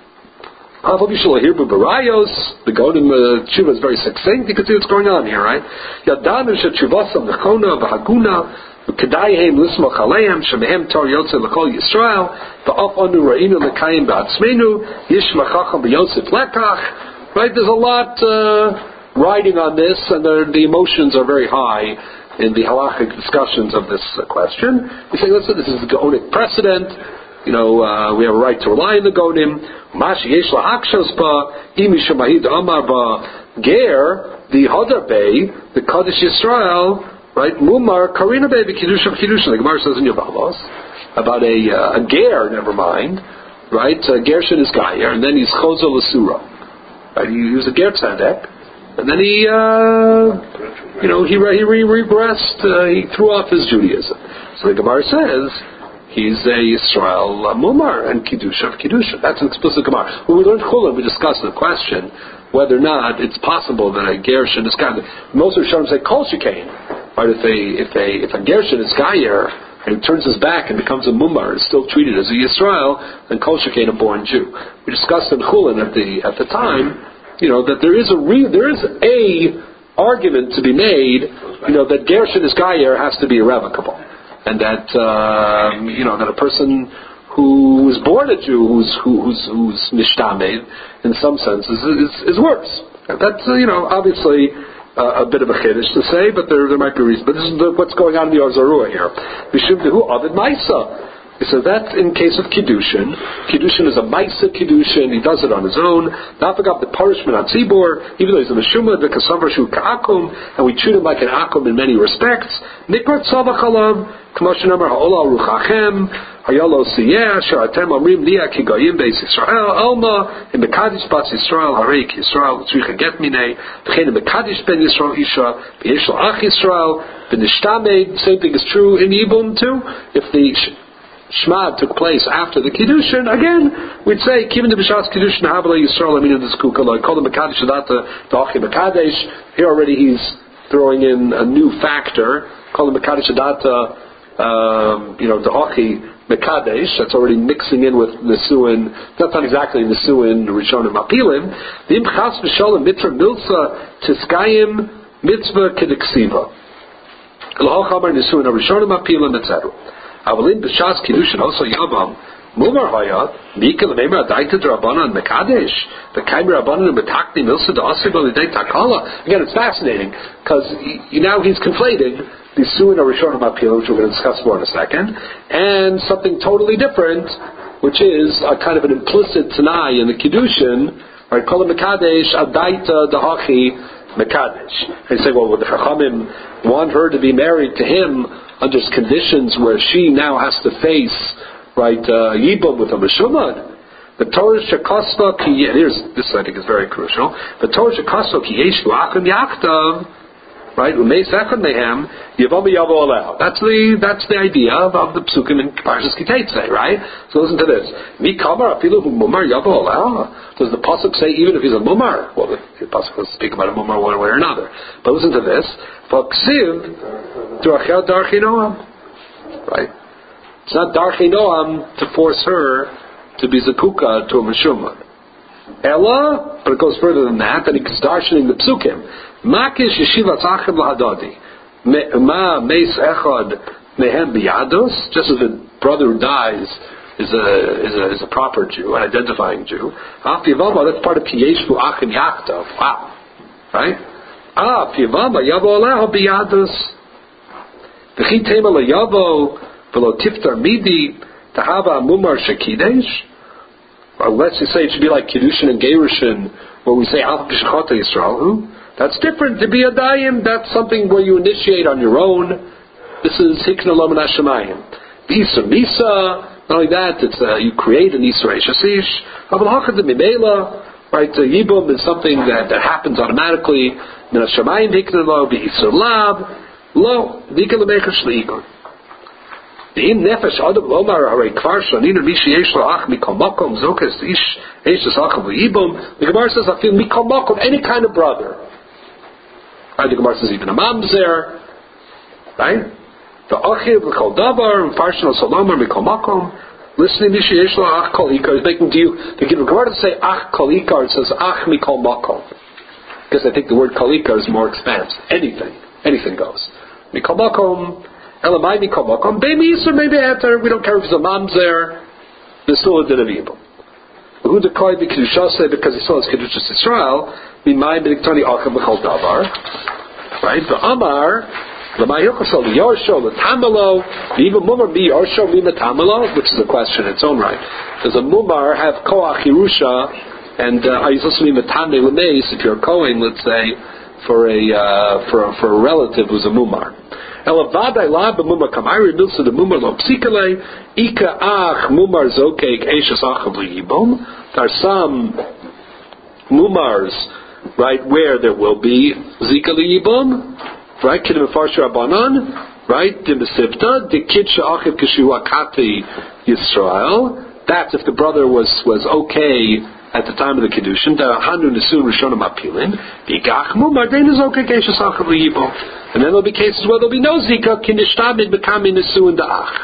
The Godim Tshuva is very succinct. You can see what's going on here, right? Yadanu she'tshuvasam nechona v'haguna v'kedayhem lismach aleim shemehem tor yotze l'kol Yisrael v'af anu ra'inu l'kayim ba'atzmenu yishmachacham b'yosef lekach. Right? There's a lot riding on this, and the emotions are very high in the halachic discussions of this question. You say, listen, this is the Gaonic precedent. We have a right to rely on the Gonim. Mashi yesh lahakshas ba imi shemahid amar ba ger the Hadar Bey, the Kaddish Yisrael, right? Mumar karina Bey b'kiddusha b'kiddusha. The Gemara says in Yavalos about a ger. Never mind, right? Gershin is gayer, and then he's chozo l'sura. Right? He was a ger tzedek, And then he regressed. He threw off his Judaism. So the Gemara says he's a Yisrael Mumar and Kiddush of Kiddushin. That's an explicit Gemara. When we learned Chulin, we discussed the question whether or not it's possible that a Gershon is Gayer. Most of the Rishonim say Kol Shekain. Right? If a Gershon is Gayer and he turns his back and becomes a Mumar, is still treated as a Yisrael, then Kol Shekain, a born Jew. We discussed in Chulin at the time, that there is a argument to be made, that Gershon is Gayer has to be irrevocable, and that that a person who is born a Jew, who's mishtamed, in some senses, is worse. That's obviously a bit of a chiddush to say, but there might be a reason. But this is what's going on in the Or Zarua here. Mishum dehu avid ma'isa. So that in case of Kiddushin. Kiddushin is a Maisa Kiddushin. He does it on his own. Not forgot the punishment on Tzibor, even though he's a Meshuma, the Kasavar Shu Ka'akum, and we treat him like an Akum in many respects. Nikrat Savachalav, Kamoshin Amar Ha'ola Ruchachem, Hayalo Siyeh, Sharatem Amrim Lia Kigoyim Beis Yisrael, Alma, in Mekadish Bats Yisrael, Hareik Yisrael, Tzricha Get Minei, V'chein in Mekadish Ben Yisrael Isha, V'yeshel Ach Yisrael, V'nishtamed, same thing is true in Yibum too. If the Shmad took place after the Kiddushin, again, we'd say, Kivin de B'shas Kiddushin Habla Yisrael Amin of the Skukala, call him Mekadesh Adata, Da'achi Mekadesh. Here already he's throwing in a new factor, call him Mekadesh Adata, Da'achi Mekadesh. That's already mixing in with Nesuin. That's not exactly Nesuin, Rishonim Apilim. V'im Chas V'sholem Mitra Milsa Tiskayim Mitzvah Kediksiva. L'hochamer Nesuin Rishonim Apilim, etc. Avalin b'shas kiddushin also yavam mumar hayat mika l'meimer adaita d'Rabbanan mekadesh v'kaimer Rabbanan b'takni milsa d'asib l'idei takala. Again, it's fascinating because now he's conflating the suin or rishonim appeal, which we're going to discuss more in a second, and something totally different, which is a kind of an implicit tanai in the kiddushin. Right, kol mekadesh adaita d'hachi mekadesh. And you say, well, would the chachamim want her to be married to him under conditions where she now has to face, Yibum with a Meshumad? The Torah Shekasva ki, this I think is very crucial. The Torah Shekasva ki yesh lu'achim yachtav, right? U'meis echad mehem yivam yavo aleh. That's the idea of the psukim in Parshas Kiteitzei, right? So listen to this. Mi kamar afilu hu mumar yavo aleh. Does the pasuk say even if he's a mumar? Well, the pasuk will speak about a mumar one way or another. But listen to this. Ksiv Drachel Darchei Noam. Right? It's not Darchei Noam to force her to be Zakuka to a Meshumad. Ella, but it goes further than that, and he's darshaning the psukim. Makish Yeshivat Achim Lahadadi. Ma Meis Echad Mehem Biyados, just as a brother who dies is a proper Jew, an identifying Jew. Aftivama, that's part of Kiyeshvu Achim Yachtav. Wow. Right? Pivama Yavo Aleho Biyados. V'chi Tema LeYavo V'lo Tiftar Midi Tahava Mumar Shekidesh. Or let's just say it should be like Kiddushin and Gerushin, where we say Al B'Shechota Yisrael. That's different. To be a Dayim, that's something where you initiate on your own. This is Hikna Lo Min HaShamayim. V'Yisur Misa. Not only that, it's you create an Yisur Eishasish. Aval Hachad Mimela. Right, Yibum is something that happens automatically. Min HaShamayim Hikna Lo B'Yisur Lab. Lo Dika L'Mecha Shliigon. Im nefesh adam lomar arei kvar shaninu mishi yesh lo ach mikol makom zokes ish eishes acham v'yibum. The Gemara says I feel mikol makom, any kind of brother. Right, the Gemara says even a mamzer. Right? The achiv v'kol davar v'farshin salomar mikol makom. Listening mishi yesh lo ach kol ikar is making to you. The Gemara doesn't say ach kol ikar, it says ach mikol makom. Because I think the word kol ikar is more expansive. Anything goes. Mikol makom. Elamai mikol makom. Maybe Yisur, maybe Eter. We don't care if he's a mamzer. There's still a din of evil. Who decoyed the Kedushah because he saw his Kedushas Yisrael. Mimai b'niktani achav b'chol davar. Right? The Amar. Lamai hilchasol v'yorsho l'tamalo. V'yiva mumar v'yorsho v'yiva, which is a question in its own right. Does a mumar have koach Yerusha? And are you supposed to be matame l'meis if you're a Kohen, let's say, for a relative who's a mumar? Elavadai la b'mumar kamayri milsa de mumar lo psikale ika ach mumar zokek eishes achav liyibom. There are some mumars right, where there will be Zika Liyibum, right, Kidim Farsh Rabbanan, right, Dimisipta, the Kid Sha'achiv Kishu Akati Yisrael. That's if the brother was okay at the time of the Kiddushin, the Hanu Nisun Rishonim Apilin, Vigach Mumar, then is okay, Kesha Sachav Liyibum. And then there'll be cases where there'll be no Zika, Kinishtabid Bekami Nisun Da'ach.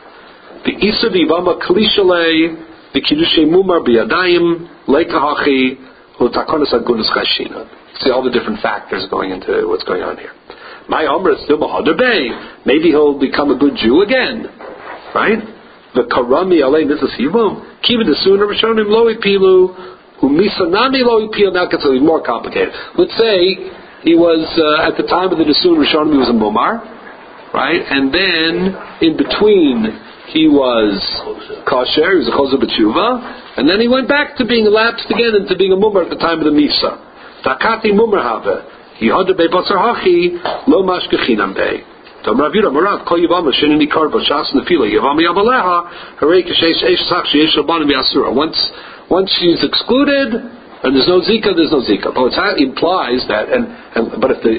The Isa Vivama Kalishale, the Kiddushay Mumar Biyadayim, Lekahachi, Utakonis Agunas Kashina. See all the different factors going into what's going on here. My Omer is still Mahadar Bey. Maybe he'll become a good Jew again. Right? The Karami Alei Mrs. Hibum, Kiva the Sooner Rishonim Loi Pilu, Umisanami Loi Pilu. Now it gets a little more complicated. Let's say he was, at the time of the Nisun Rishonim, he was a Mumar, right? And then, in between, he was kosher, he was a choser b'tshuva, and then he went back to being lapsed again into being a mumar at the time of the misa. Takati mumar have, yihada be'basar hachi, lo mashkechinam be. Tom Rav Yudah Marav kol yivama shenini kar b'shas nefila yivama yabaleha harei k'sheish eish sach sheyesh rabbanim yasura. Once she's excluded and there's no zika, there's no zika. But it implies that, but if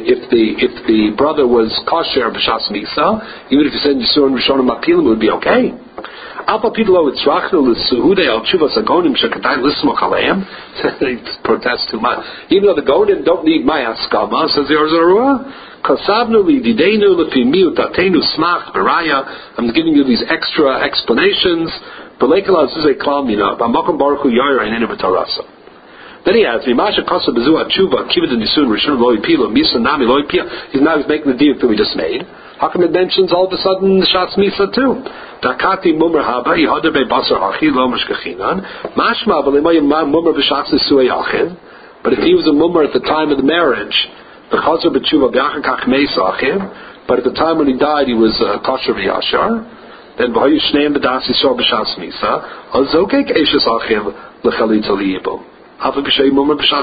the brother was kosher b'shas misa, even if you said yisur and rishonim apilim, it would be okay. Alpa pidlo itzrachnu l'suhude al chuvas agonim shekadai lismoch aleim. They protest too much. Even though the gonim don't need my haskama, says the Arzarua. Kasavnu lididenu l'pimiu tatenu smach beraya. I'm giving you these extra explanations. B'leikala zuzei klam mina b'makom baruch hu yoyer einenu b'tarasa. Then he adds, Mimasha Kosa Bezua Chuva, Kiva the Nisun, Rishon Loi Pilo, Misa Nami Loi Pia. He's making the deal that we just made. How come it mentions all of a sudden the Shatz Misa too? Dakati Mumar Haba, Yihada Be Basar Hachi, Lo Mashkachinan, Mashma, Valimay Mumar B'Shatz Nisui Achiv. But if he was a Mumar at the time of the marriage, the Chazar B'Chuva B'Achakach Meis Achiv, but at the time when he died he was Kosher V'Yashar, then V'Hayu Shneim B'Das Yisrael B'Shatz Misa, Azokek Eishes Achiv, L'Chalit Aliyibum. Says, I think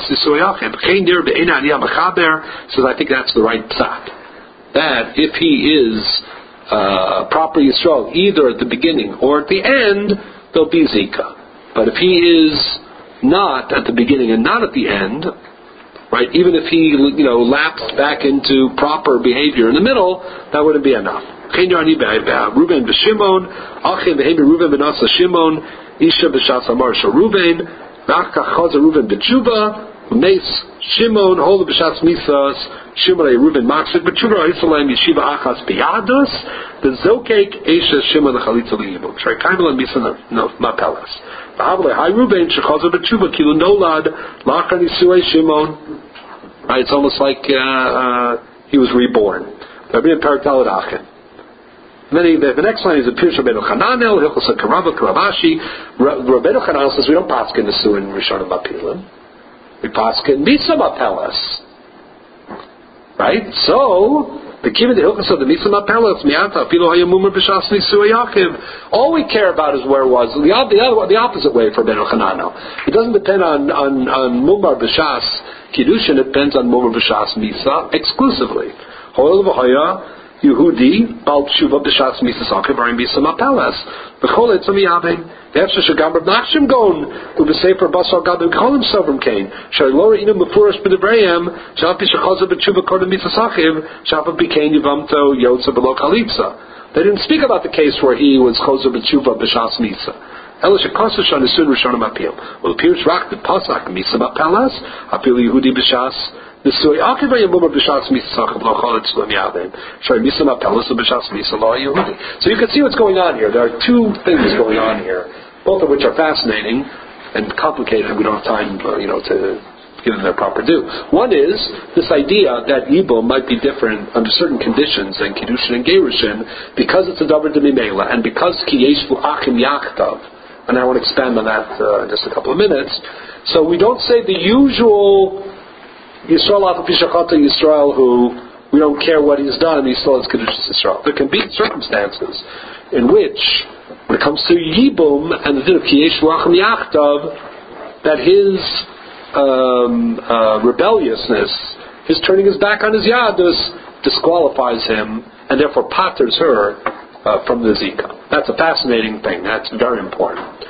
that's the right psak. That if he is proper Yisrael, either at the beginning or at the end, there'll be Zika. But if he is not at the beginning and not at the end, right, even if he lapsed back into proper behavior in the middle, that wouldn't be enough. Reuben b'Shimon, Achim Reuben b'Nasa Shimon, Isha b'Shas Amar Reuben. Nachka Chazer Reuven B'Tshuva, Meis Shimon Hola B'Shatz Misas, Shimon Reuven Maksik B'Tshuva, Yisraelim Yeshiva Achas B'Yadus, the Zokek Eisha Shimon the Chalitza Liyibum. Shari Kaimel and Misa no Mapelas. V'Havle Hai Reuven Shechazer B'Tshuva Kilu Nolad Lachar Nisui Shimon. Right, it's almost like he was reborn. Rabbi Perak Daled Achin. Then the next line is a Pirush Rabbeinu Chananel, Hilchos HaKarava, Karavashi. Rabbeinu Chananel says we don't paskin Nisu in Rishonim Apilim. We paskin Misa Mapelas. Right? So, the Kiva the Hilchos of the Misa Mapelas, Miata, Pilo Hayamumar B'Shas Nisu Yachiv. All we care about is where it was. The opposite way for Rabbeinu Chananel. It doesn't depend on Mumar B'Shas Kiddushin, it depends on Mumar B'Shas Misa exclusively. Ho'el V'Haya, Yehudi, Bal Tshuva B'Shas Misa Sakiv, Arim Misa Mapelas. B'chol Etzam Yavin, V'efsha Shagam Rav Nachshim Gon, U'B'Sefer Basar Gadim Cholim Sovrim Kain, Shari Lora Inu Mefurish B'Devrayim, Shapi Shechaza B'Tshuva Kodem Misa Sakiv, Shapa B'Kain Yivamto Yotza Below Chalitza. They didn't speak about the case where he was Chozer B'Tshuva B'Shas Misa. Elish Kosa Shan Nisun Rishonim Apil. Well, the Pirush Rak the Pasak Misa Mapelas, Apil Yehudi B'Shas. So you can see what's going on here. There are two things going on here, both of which are fascinating and complicated. We don't have time, to give them their proper due. One is this idea that Yibum might be different under certain conditions than Kiddushin and Gerushin because it's a Davar D'Mimela and because Ki Yeshvu Achim Yachtav. And I want to expand on that in just a couple of minutes. So we don't say the usual Yisrael Apapishachata Yisrael who we don't care what he's done and he still has Kedushas Yisrael. There can be circumstances in which, when it comes to Yibum and the din of Kiyesh Ruachim Yachtav, that his rebelliousness, his turning his back on his Yadus, disqualifies him and therefore paters her from the Zika. That's a fascinating thing. That's very important.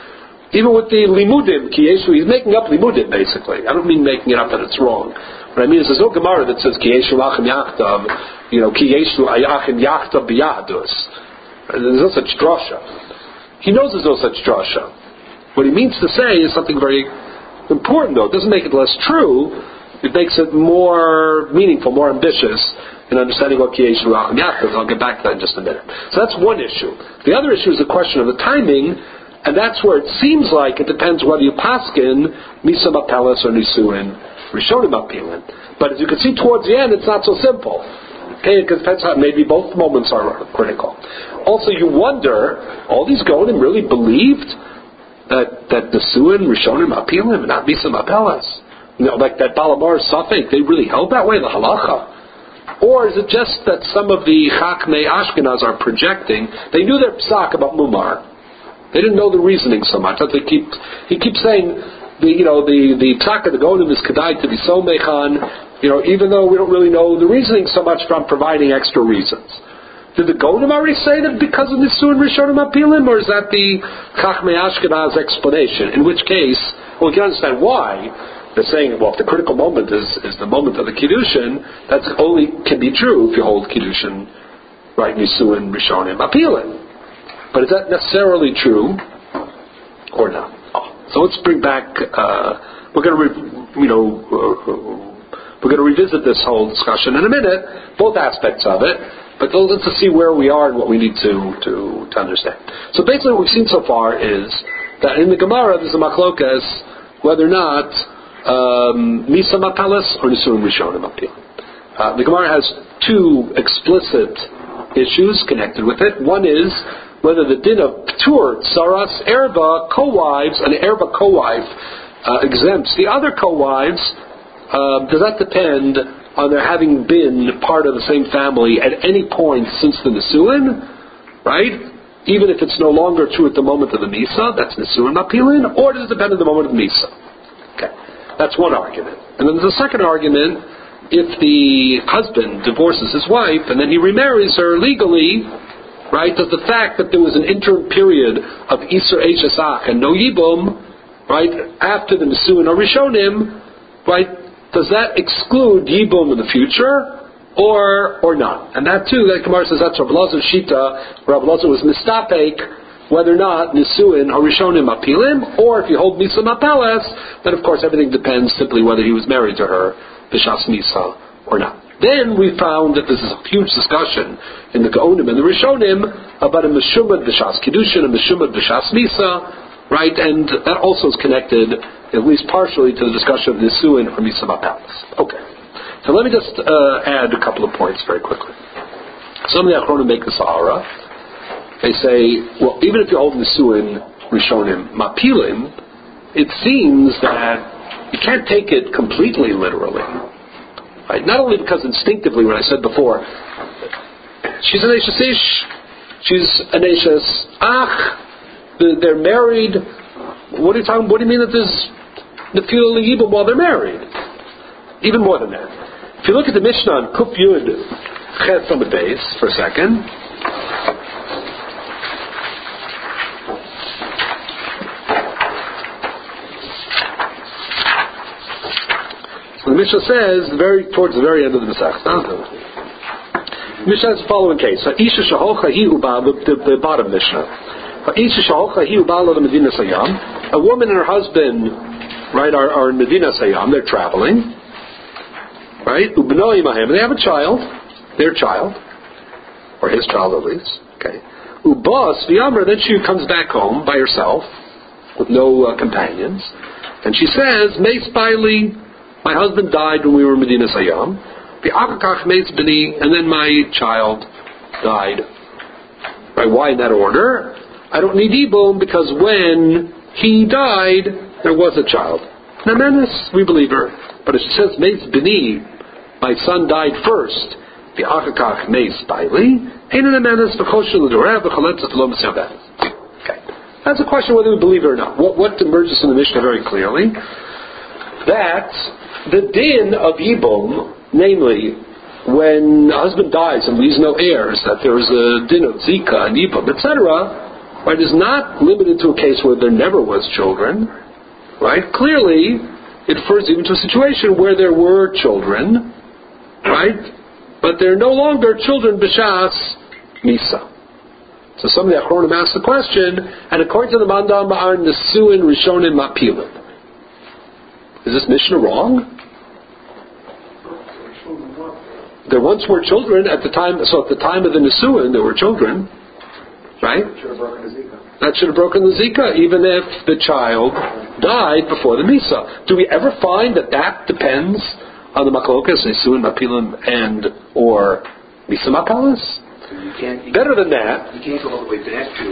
Even with the limudim, ki yeshu, he's making up limudim, basically. I don't mean making it up that it's wrong. What I mean is there's no Gemara that says ki yeshu achim yachtav, ki yeshu ayachim yachtav b'yahdus. There's no such drasha. He knows there's no such drasha. What he means to say is something very important, though. It doesn't make it less true. It makes it more meaningful, more ambitious in understanding what ki yeshu achim yachtav. I'll get back to that in just a minute. So that's one issue. The other issue is the question of the timing. And that's where it seems like it depends whether you paskin misa mapelas or nisuin rishonim apilin. But as you can see towards the end, it's not so simple. Okay, it depends how maybe both moments are critical. Also, you wonder, all these gonim really believed that nisuin rishonim apilin and not misa mapelas. Like that Balamar Safek, they really held that way, the halacha. Or is it just that some of the Chachmei Ashkenaz are projecting? They knew their psak about Mumar. They didn't know the reasoning so much. He keeps saying the psak of the Gonim is kedai to be so mechan. Even though we don't really know the reasoning so much from providing extra reasons. Did the Gonim already say that because of Nisun Rishonim Apilim, or is that the Chachmei Ashkenaz explanation? In which case, we can understand why they're saying, well, if the critical moment is the moment of the Kiddushin, that's only can be true if you hold Kiddushin, right? Nisun Rishonim Apilim. But is that necessarily true, or not? So let's bring back. We're going to revisit this whole discussion in a minute, both aspects of it. But let's see where we are and what we need to understand. So basically, what we've seen so far is that in the Gemara there's a machlokas whether or not misa mapelas or nisuin rishonim apil. The Gemara has two explicit issues connected with it. One is whether the din of Ptur, Saras, Erba, co-wives, and Erba co-wife exempts the other co-wives. Does that depend on their having been part of the same family at any point since the Nisuin, right? Even if it's no longer true at the moment of the Misa, that's Nisuin Mapilin, or does it depend on the moment of the Misa? Okay, that's one argument. And then there's a second argument. If the husband divorces his wife and then he remarries her legally, right, does the fact that there was an interim period of Isur Eshesach and no Yibum, right, after the Nisuin or Rishonim, right, does that exclude Yibum in the future or not? And that too, that Gemara says that's Rav Elazar's Shita. Rav Elazar was mistapek whether or not Nisuin or Rishonim apilim, or if you hold Misa Mapeles, then of course everything depends simply whether he was married to her, B'Shas Misa, or not. Then we found that this is a huge discussion in the Gaonim and the Rishonim about a Meshumad B'Shas Kiddushin and Meshumad B'Shas Misa, right? And that also is connected, at least partially, to the discussion of Nisuin or Misa Mapeles. Okay. So let me just add a couple of points very quickly. Some of the Achronim make the Sahara. They say, well, even if you hold Nisuin Rishonim Mapilim, it seems that you can't take it completely literally. Right? Not only because instinctively, what I said before, she's an Eishes Ish, she's an Eishes Ach, they're married. What do you mean that there's Nefila Yibum while they're married? Even more than that. If you look at the Mishnah on Kuf Yud Chet Samad Beis for a second, the Mishnah says, towards the very end of the Masechta, Mishnah has the following case. The bottom Mishnah. A woman and her husband, right, are in Medina Sayyam, they're traveling, right? They have a child, their child, or his child at least, okay. Then she comes back home by herself, with no companions, and she says, Meis Baili, my husband died when we were in Medina Sayyam. And then my child died. Right? Why in that order? I don't need Yibum because when he died, there was a child. Namenis, we believe her. But if she says, Meis Bini, my son died first, okay. That's a question whether we believe it or not. What emerges from the Mishnah very clearly? That the din of Yibum, namely, when a husband dies and leaves no heirs, that there is a din of Zika and Yibum, etc., right, is not limited to a case where there never was children, right? Clearly, it refers even to a situation where there were children, right? But they're no longer children b'shas misa. So some of the Achronim asked the question, and according to the Mandam are Nesuin Rishonim Mapilin. Is this Mishnah wrong? There once were children at the time, so at the time of the Nesuin there were children, right? That should have broken the Zika, even if the child died before the Misa. Do we ever find that depends on the Machlokas, Nesuin Mapilin, and or Misa Mapalis? Better than that. You can't go all the way back to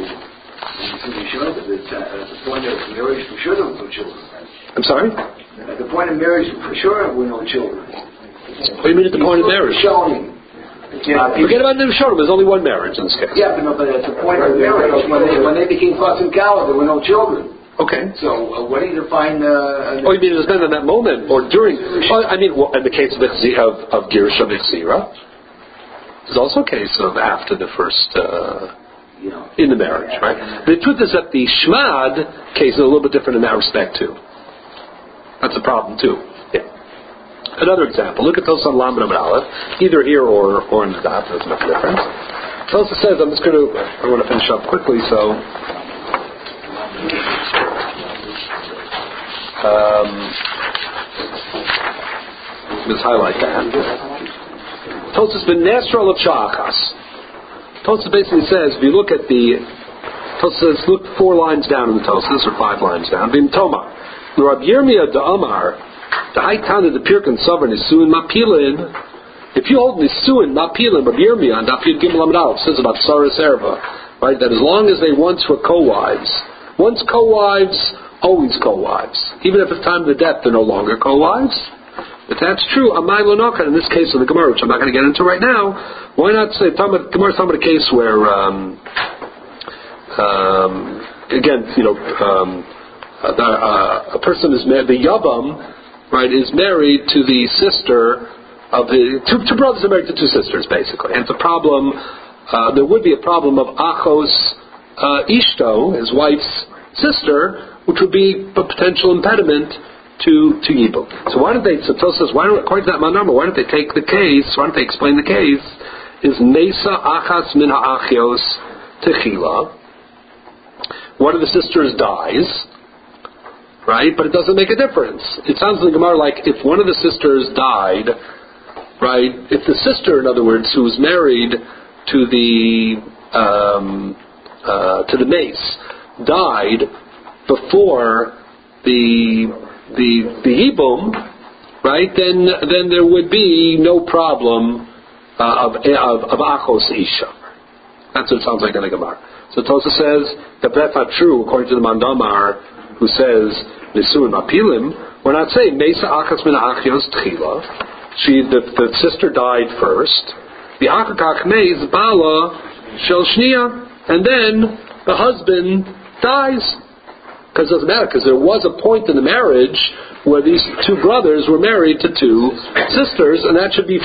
the point of marriage, for sure there were no children. I'm sorry? At the point of marriage, for sure there were no children. What do you mean at the point of marriage? Forget about the Rishonim, there's only one marriage in this case. Yeah, but at the point of marriage, when they became Chas and Kala, there were no children. Okay. So what do you define... you mean it was then in that moment, or during... in the case of Girusha B'Chzira, there's also a case of after the first, in the marriage, right? The truth is that the Shmad case is a little bit different in that respect, too. That's a problem, too. Yeah. Another example, look at Tosa Lamed Amud Aleph, either here or in the Daf, doesn't make a difference. Tosa says, I want to finish up quickly, so... let's highlight that. Tosas ben Nesral of Shachas. Tosas basically says, if you look at Tosas says, look 4 lines down in the Tosas, or 5 lines down. Bim Toma. Rab Yirmiyah da Amar, the Haitana the Pirkan Sovereign Nisuin Mapilin. If you hold Nisuin Mapilin, Rab Yirmiyah, and Daf Yud Gimel Amud Aleph says about Saras Erva, right, that as long as they once were co-wives, once co-wives, always co-wives. Even if at the time of the death they're no longer co-wives. If that's true, Amai Lonokan, in this case of the Gemara, which I'm not going to get into right now, why not say, Gemara's talking about a case where, a person is married, the Yavam, right, is married to the sister of the, two brothers are married to 2 sisters, basically. And it's a problem, there would be a problem of Achos Ishto, his wife's sister, which would be a potential impediment to Yibum. So Tos says, according to that number, why don't they take the case, why don't they explain the case, is Mesa Achas Min Ha'achios Techila. One of the sisters dies, right, but it doesn't make a difference. It sounds in the Gemara like if one of the sisters died, right, if the sister, in other words, who was married to the mace, died before the Yibum, right? Then there would be no problem of Achos Isha. That's what it sounds like in the Gemara. So Tosa says that that's not true according to the Mandamar, who says Nisuin Mapilim. We're not saying Mesa Achas Min Achios Tchila. The sister died first. The Achakach Meiz Bala Shel Shnia, and then the husband dies. Because it doesn't matter, because there was a point in the marriage where these 2 brothers were married to 2 sisters, and that should be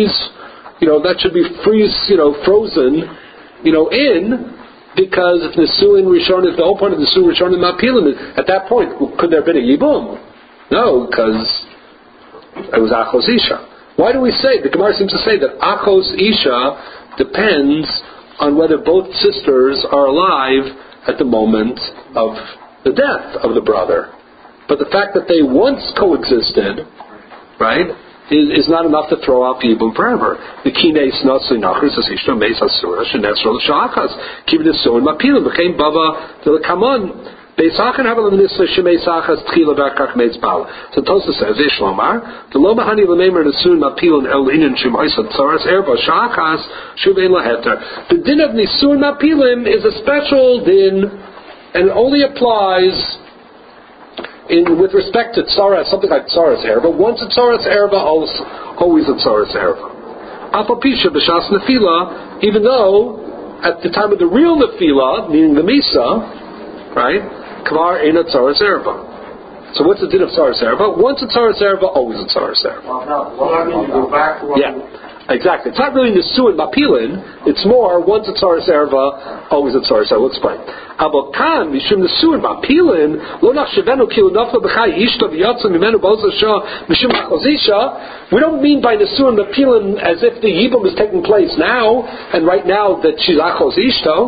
frozen, in, because if Nisuin Rishon, if the whole point of Nisuin Rishon and Mapilim is, at that point, could there have been a Yibum? No, because it was Achos Isha. Why do we say, the Gemara seems to say that Achos Isha depends on whether both sisters are alive at the moment of the death of the brother. But the fact that they once coexisted, right, is not enough to throw out Yibum forever. The Kines Natsui Nachris as Ishna Meis Asura Shenetzro L'Shachas Kibin Nisuin Mapilim became Bava to the Kamon. Beisachan have a Nisla Shemeisachas Tchila Vakach Meis Bala. So Tosa says, Ishlomar, the Lomahani Lamemer Nisuin Mapilin El Inin Shemoisa Tsaras Erba Shachas Shuvein Laheter. The din of Nisuin Mapilim is a special din, and it only applies with respect to Tsaras, something like Tsaras Erva. Once it's Tsaras Erva, always it's Tsaras Erva. Apapisha b'shas nefila, even though at the time of the real nefila, meaning the Misa, right, kvar ina Tsaras Erva. So what's the din of Tsaras Erva? Once it's Tsaras Erva, always it's Tsaras Erva. Well, that means you go back to Exactly. It's not really Nisuin Mapilin. It's more, once it's Tzaras Erva, always it's Tzaras Erva. We'll explain. Abokan, Mishum Nisuin Mapilin, Lo Nachshevenu Kilu Nafla B'chai Ishto V'yatzu Mimenu B'oza Shah, Mishum Achozisha. We don't mean by Nisuin Mapilin as if the Yibum is taking place now, and right now that she's Achoz Ishto.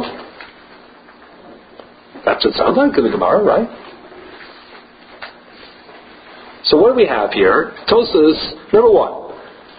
That's what it sounds like in the Gemara, right? So what do we have here? Tosas, number one,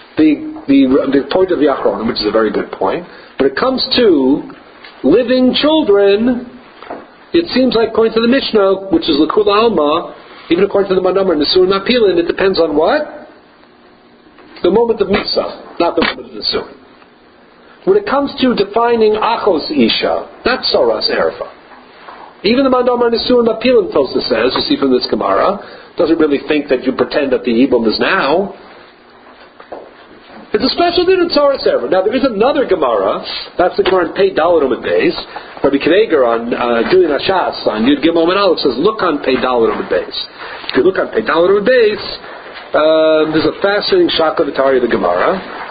the point of the Achronim, which is a very good point. When it comes to living children, it seems like according to the Mishnah, which is L'Kula Alma, even according to the Manamar Nisuin Mapilin, it depends on what? The moment of Misa, not the moment of Nisuin. When it comes to defining Achos Isha, that's Tzaras Erva. Even the Manamar Nisuin Mapilin, Tosas says, you see from this Gemara, doesn't really think that you pretend that the Yibum is now. It's a special din in Tzaras Erva. Now there is another Gemara, that's the Gemara in Pei Daled Amud Beis. Rabbi Kiveger on Gilin Hashas on Yud Gimel Amud Aleph says, look on Pei Daled Amud Beis. If you look on Pei Daled Amud Beis, there's a fascinating Shaka V'Tari of the Gemara.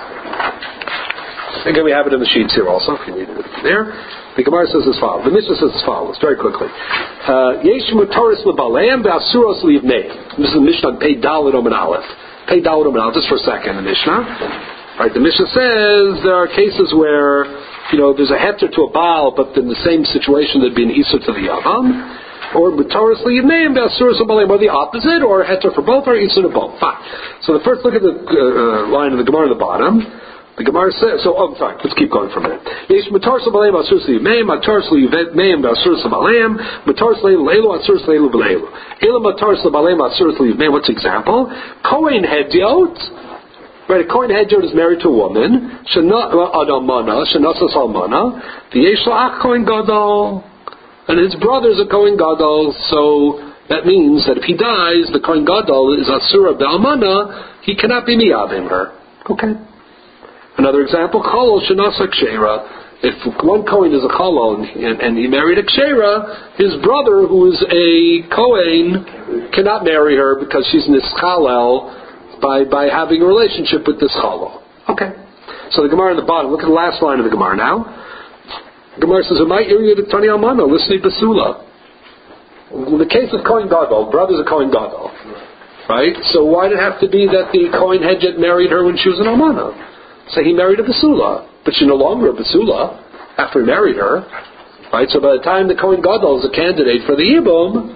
Again, we have it in the sheets here also, if you need it there. The Gemara says as follows. The Mishnah says as follows, very quickly. Yesh Mutaris L'Baleim V'Asuros L'Yivnei. This is the Mishnah on Pei Daled Amud Aleph. Pei Daled Amud Aleph, just for a second, the Mishnah. Right, the Mishnah says there are cases where, there's a heter to a Baal, but in the same situation there'd be an Isur to the Yavam. Or Mutaris L'Yivnei and V'Asuros L'Baleim, or the opposite, or a heter for both, or Isur to both. Fine. So the first look at the line of the Gemara at the bottom. The Gemara says, sorry, let's keep going for a minute. Yesh Mataris L'Baleim Asuros L'Yivnei, Mataris L'Yivnei V'Asuros L'Baleim, Mataris L'Eilu Asuros L'Eilu V'Leilu. Ela Mataris L'Baleim Asuros L'Yivnei, what's the example? Kohen Hedyot. Right, a Kohen Hedyot is married to a woman. Adamana, Shenasas Almana. V'yesh La'ach Kohen Gadol. And his brother's a Kohen Gadol, so that means that if he dies, the Kohen Gadol is Asura B'Almana, he cannot be miyavim her. Okay. Another example, Chalol Shenasa Kshera. If one Kohen is a Chalol and he married a Kshera, his brother, who is a Kohen, cannot marry her because she's Nischalel by having a relationship with this Chalol. Okay. So the Gemara on the bottom, look at the last line of the Gemara now. The Gemara says, listen to Basula. In the case of Kohen Gadol, brother's a Kohen Gadol. Right? So why did it have to be that the Kohen Hedyot married her when she was an Almana? So he married a Basula, but she's no longer a Basula after he married her. Right? So by the time the Kohen Gadol is a candidate for the Yibum,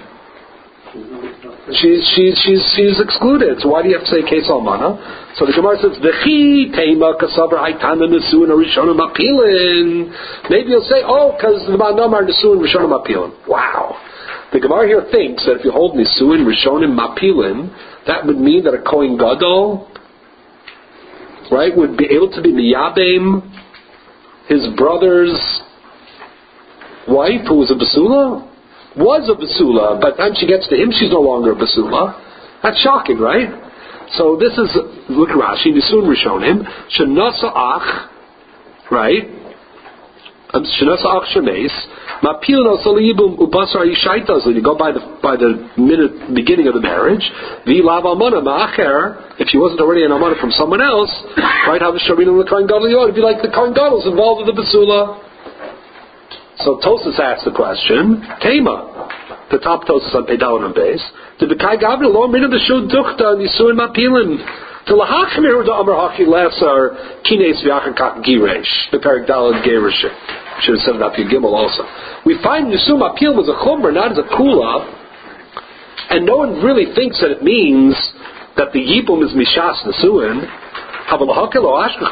she's excluded. So why do you have to say Kes Almana? So the Gemara says, V'chi teima kasavar haitana nesuin arishonim apilin. Maybe you'll say, because the Manamar nesuin rishonim apilin. Wow. The Gemara here thinks that if you hold nesuin rishonim apilin, that would mean that a Kohen Gadol, right, would be able to be miyabim his brother's wife, who was a basula, by the time she gets to him, she's no longer a basula. That's shocking, right? So this is, look at Rashi, Nisun Rishonim, Shenasa Ach, right? Shenasa Ach Shemes, Mapil no Salibum Ubasar Yishaitas, when you go by the beginning of the marriage, V'lav Almana Ma'acher, if she wasn't already an Almana from someone else, right, have a Sharin and the Kohen Gadol, it'd be like the Kohen Gadol is involved with the basula. So Tosas asks the question, Tema, the top Tosas on Pei Daled Amud Beis, did the Kai Gavna lo mina b'shul duchta nisuin mapilin to lahachmir da amar hachi lesar kines v'achar kach giresh the Perek Daled Gerish. Should have said it up Yud Gimel also. We find nisuin mapilin as a chumrah, not as a kula, and no one really thinks that it means that the yibum is mishas nisuin. Even though, let's say,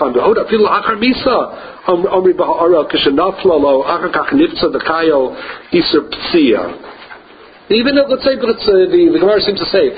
but the Gemara seems to say,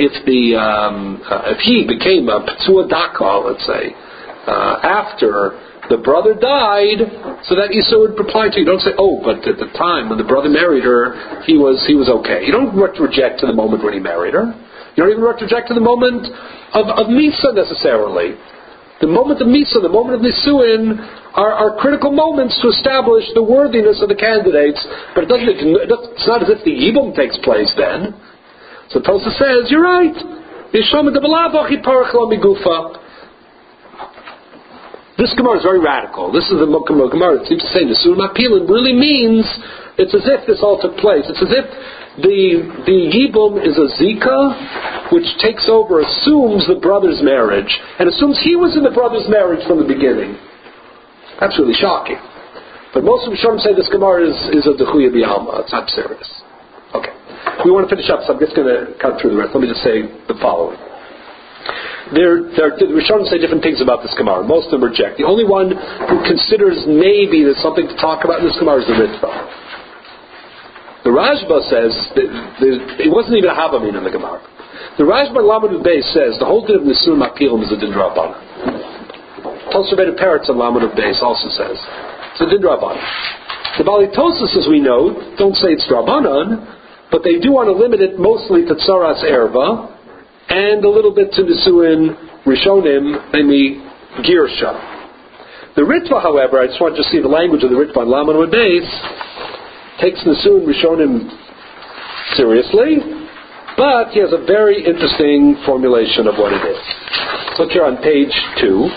if he became a P'tzua Daka, let's say, after the brother died, so that Isa would apply to you. Don't say, but at the time when the brother married her, he was okay. You don't reject to the moment when he married her. You don't even reject to the moment of Misa necessarily. The moment of Misa, the moment of Nisuin are critical moments to establish the worthiness of the candidates, but it's not as if the Yibum takes place then. So Tosa says, you're right. This Gemara is very radical. This is the Gemara that seems to say Nisuin Mapilin really means it's as if this all took place. It's as if the Yibum is a Zika which takes over, assumes the brother's marriage, and assumes he was in the brother's marriage from the beginning. That's really shocking. But most of the Rishonim say this Gemara is a Dechuya B'Alma. It's not serious. Okay. We want to finish up, so I'm just going to cut through the rest. Let me just say the following. The Rishonim say different things about this Gemara. Most of them reject. The only one who considers maybe there's something to talk about in this Gemara is the Ritva. The Rashba says it wasn't even a Havamin in the Gemara. The Rashba Lamed Beis says the whole din of Nisuin Mapilim is a din Rabbanan. Tosafet Peretz on Lamed Beis also says it's a din Rabbanan. The Bali Tosas, as we know, don't say it's Rabbanan, but they do want to limit it mostly to Tzaras Erva and a little bit to Nisuin Rishonim, namely Girsha. The Ritva, however, I just want to see the language of the Ritva on Lamed Beis, takes Nisuin Rishonim seriously, but he has a very interesting formulation of what it is. So look here on page 2.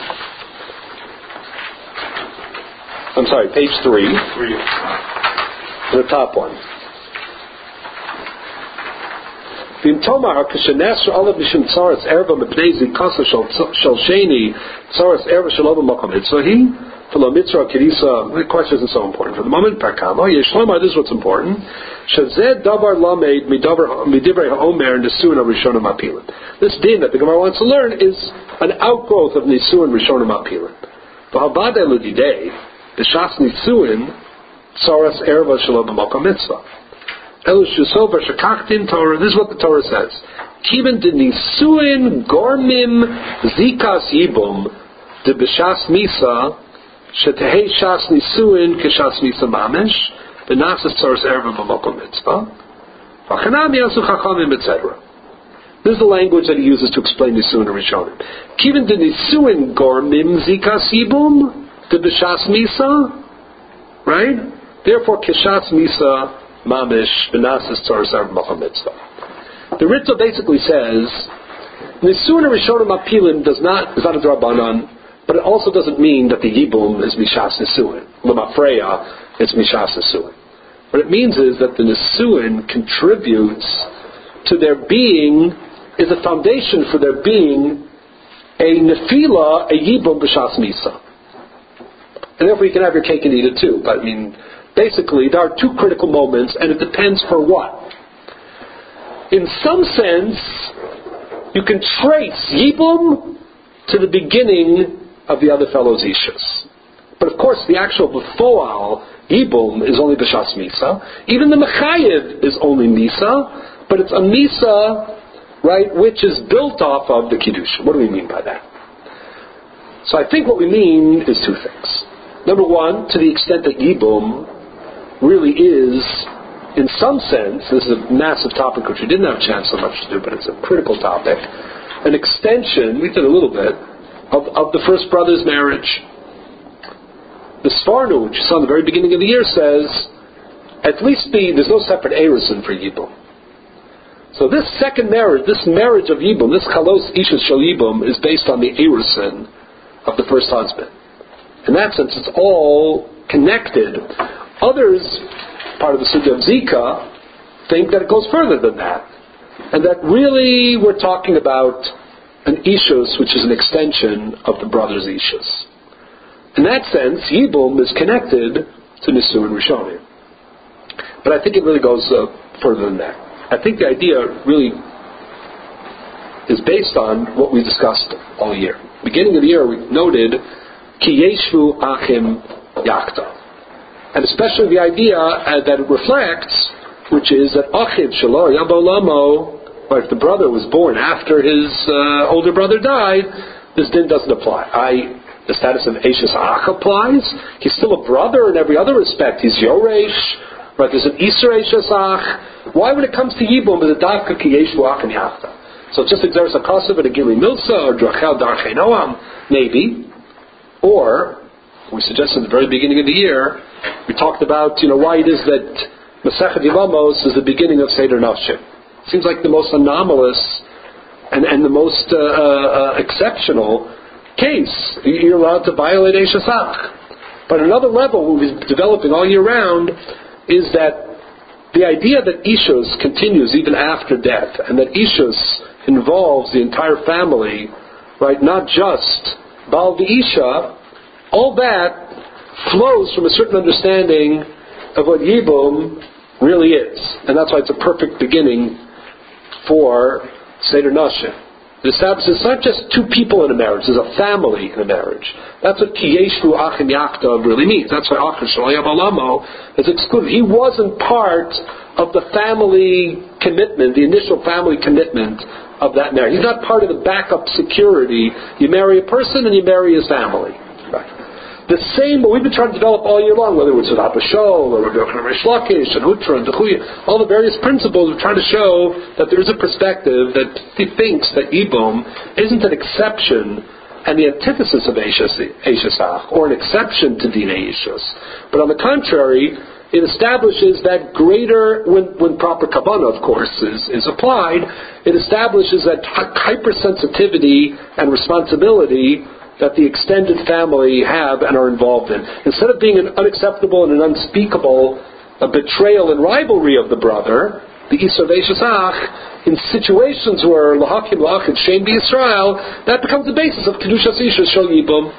I'm sorry, page 3. The top one. V'imtomar k'shenesra olav mishum tzaras erva mepnei zikasa shel sheni tzaras erva shel olav makom mitzvahi v'lo mitzvah kirisa. The question isn't so important for the moment. Parkama yeshlomar. This is what's important. Shazed davar lamed midivrei haomer nisuin rishonim apilin. This din that the Gemara wants to learn is an outgrowth of nisuin rishonim apilin. V'habadei ludidei b'shas nisuin tzaras erva shel olav makom mitzvah. This is what the Torah says. Kiven de nisuin gormim zikas yibum de b'shas misa shetehei shas nisuin k'shas misa mamish v'nasas tzoras erva b'mokom mitzvah v'chanam yasu chachamim etc. This is the language that he uses to explain nisuin and rishonim. Kiven de nisuin gormim zikas yibum de b'shas misa, right? Therefore, k'shas misa mamish v'nasas tzoras erva b'mokom mitzvah. The Ritva basically says Nisuin and Rishonim Apilin is not a Drabanan, but it also doesn't mean that the Yibum is Mishas Nisuin. L'mafreya, it's Mishas Nisuin. What it means is that the Nisuin contributes to their being, is a foundation for their being a Nefila, a Yibum B'Shas Misa. And therefore you can have your cake and eat it too. But I mean, basically there are two critical moments, and it depends for what. In some sense, you can trace Yibum to the beginning of the other fellow's Ishus. But of course, the actual Befoal Yibum is only B'Shas Misa. Even the Mechayev is only Misa, but it's a Misa, right, which is built off of the Kiddush. What do we mean by that? So I think what we mean is two things. Number one, to the extent that Yibum really is, in some sense, this is a massive topic which we didn't have a chance so much to do, but it's a critical topic, an extension, we did a little bit, of the first brother's marriage. The Sforno, which you saw in the very beginning of the year, says, at least there's no separate Erusin for Yibum. So this second marriage, this marriage of Yibum, this Chalos Ishus Shel Yibum, is based on the Erusin of the first husband. In that sense, it's all connected. Others, part of the Sugya of Zika, think that it goes further than that. And that really we're talking about an Ishus, which is an extension of the brother's Ishus. In that sense, Yibum is connected to Nisuin Rishonim. But I think it really goes further than that. I think the idea really is based on what we discussed all year. Beginning of the year, we noted Ki Yeshvu Achim Yakta. And especially the idea that it reflects, which is that Achim Shelo Yabo Lamo, or if the brother was born after his older brother died, this din doesn't apply. The status of Eishes Ach applies. He's still a brother in every other respect. He's Yoresh, right? There's an Isser Eishes Ach. Why, when it comes to Yibum, is it Davka Ki Yeshvu Achim Yakta? So just Exeris HaKosav and a Gili Milsa or Drachel Darchei Noam, maybe. Or, we suggested at the very beginning of the year, we talked about, why it is that Masechet Yevamos is the beginning of Seder Nafshim. Seems like the most anomalous and the most exceptional case. You're allowed to violate Eishes Ach. But another level we've been developing all year round is that the idea that Ishus continues even after death, and that Ishus involves the entire family, right? Not just Baal V'Isha, all that flows from a certain understanding of what Yibum really is. And that's why it's a perfect beginning for Seder Nashim. It establishes it's not just two people in a marriage, there's a family in a marriage. That's what Ki Yeshvu Achim Yachdav really means. That's why Achim Shalayab Alamo is excluded. He wasn't part of the family commitment, the initial family commitment of that marriage. He's not part of the backup security. You marry a person and you marry his family. Right. The same, what we've been trying to develop all year long, whether it's with Abba Shol or Rish Lakish and Hutra and Dechuya, all the various principles, we're trying to show that there is a perspective that he thinks that Yibum isn't an exception and the antithesis of Eishes Ach, or an exception to Dinei Ishus. But on the contrary, it establishes that greater, when proper kavanah, of course, is applied, it establishes that hypersensitivity and responsibility that the extended family have and are involved in. Instead of being an unacceptable and an unspeakable betrayal and rivalry of the brother, the Isur Eishes Ach, in situations where Lahakim Lach and Shem B'Yisrael, that becomes the basis of Kedushas Ishus Shel Yibum.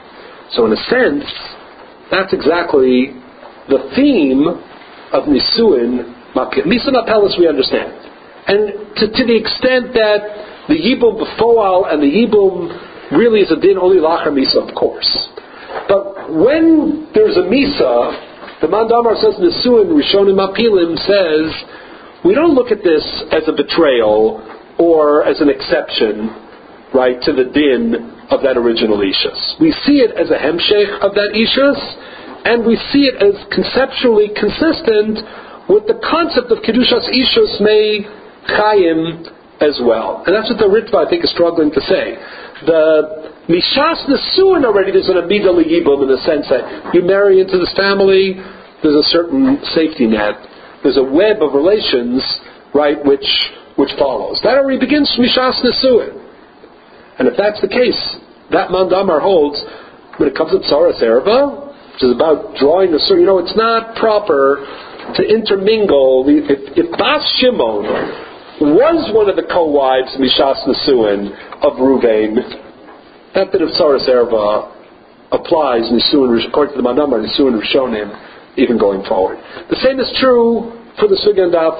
So in a sense, that's exactly the theme of Nisuin Makir. Misa Napelis we understand. And to the extent that the Yibum B'foal and the Yibum really is a din only lachar misa, of course. But when there's a misa, the Mandamar says, Nisuin Rishonim Apilim says, we don't look at this as a betrayal or as an exception, right, to the din of that original Ishus. We see it as a hemshech of that Ishus, and we see it as conceptually consistent with the concept of Kedushas Ishus Mei Chayim as well. And that's what the Ritva, I think, is struggling to say. The Mishas Nesuin already there's an Amida L'Yibum in the sense that you marry into this family, there's a certain safety net, there's a web of relations, right, which follows. That already begins Mishas Nesuin. And if that's the case, that Mandamar holds, when it comes to Tzaras Erva, which is about drawing a certain, it's not proper to intermingle. If Bas Shimon was one of the co-wives, Mishas Nesuin, of Ruvain, that bit of Tzaras Erva applies, according to the Mandamar, Nisuin Rishonim, even going forward. The same is true for the Sugan Daf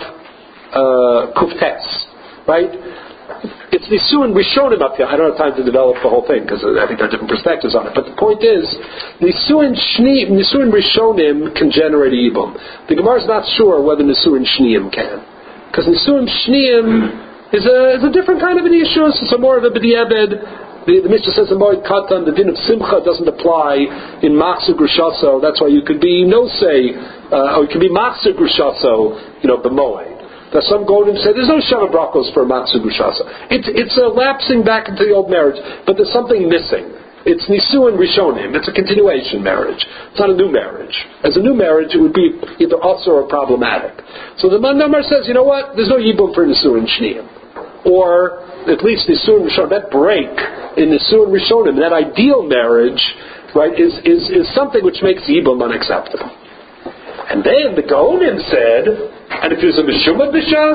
Kuftes, right? It's Nisuin Rishonim up here. I don't have time to develop the whole thing because I think there are different perspectives on it. But the point is, Nisuin Rishonim can generate a Yibum. The Gemara is not sure whether Nisuin Shneim can. Because Nisuin Shneim is a different kind of an issue. It's more of a b'di'eved. The Mishnah says in Moed Katan, the din of Simcha doesn't apply in Machzor Grushaso. That's why you could be or you could be Machzor Grushaso, b'moed. Now some go and say there's no Sheva Brachos for Machzor Grushaso. It's a lapsing back into the old marriage, but there's something missing. It's Nisuin Rishonim. It's a continuation marriage. It's not a new marriage. As a new marriage, it would be either usher or problematic. So the Mandamar says, you know what? There's no Yibum for Nisuin Shneim. Or at least Nisuin Rishonim. That break in Nisuin Rishonim, that ideal marriage, right, is something which makes Yibum unacceptable. And then the Gaonim said, and if there's a Meshuma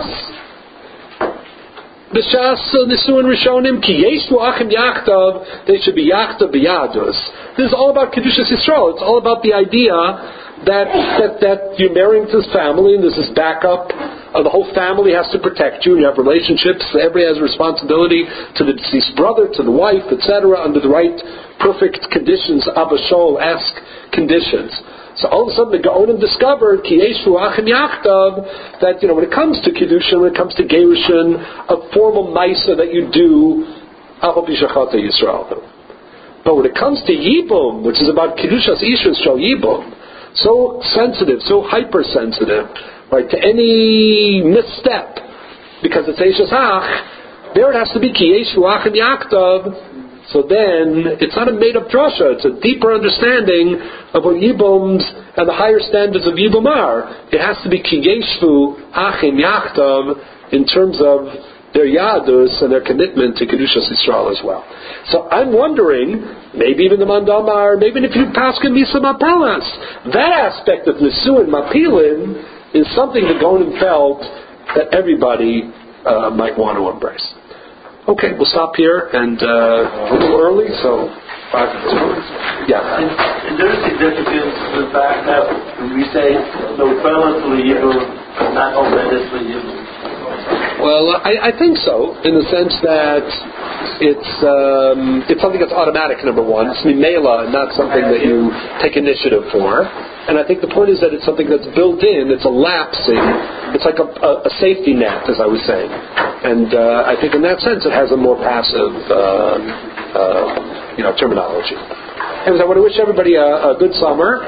B'shas Nisuin Rishonim, Ki Yeshvu Achim Yachtav, they should be Yachtav B'yadus. This is all about Kedushas Yisrael. It's all about the idea that you're marrying to this family and there's this backup. The whole family has to protect you and you have relationships. Everybody has a responsibility to the deceased brother, to the wife, etc., under the right, perfect conditions, Abba Shol-esque conditions. So all of a sudden the Gaonim discovered Ki Yeshvu Achim Yachtav, that when it comes to Kiddushin, when it comes to Gerushin, a formal Maisa that you do, Aval B'Shachata Yisrael. But when it comes to Yibum, which is about Kedushas Ishus Shel Yibum, so sensitive, so hypersensitive, right, to any misstep, because it's Eishes Ach, there it has to be Ki Yeshvu Achim Yachtav. So then, it's not a made-up drasha, it's a deeper understanding of what Yibums and the higher standards of Yibum are. It has to be Ki Yeshvu Achim Yachtav in terms of their yadus and their commitment to Kedushas Yisrael as well. So I'm wondering, maybe even the Mandamar, maybe if you paskin Misa Mapelas, that aspect of Nisuin Mapilin is something that Gonen felt that everybody might want to embrace. Okay, we'll stop here, and a little early, so 5 minutes. Yeah. Is there a significance to the fact that we say the relatively evil, not tremendously evil? Well, I think so, in the sense that it's something that's automatic, number one. It's mimela, not something that you take initiative for. And I think the point is that it's something that's built in, it's a lapsing, it's like a safety net, as I was saying. And I think in that sense it has a more passive terminology. Anyways, I want to wish everybody a good summer.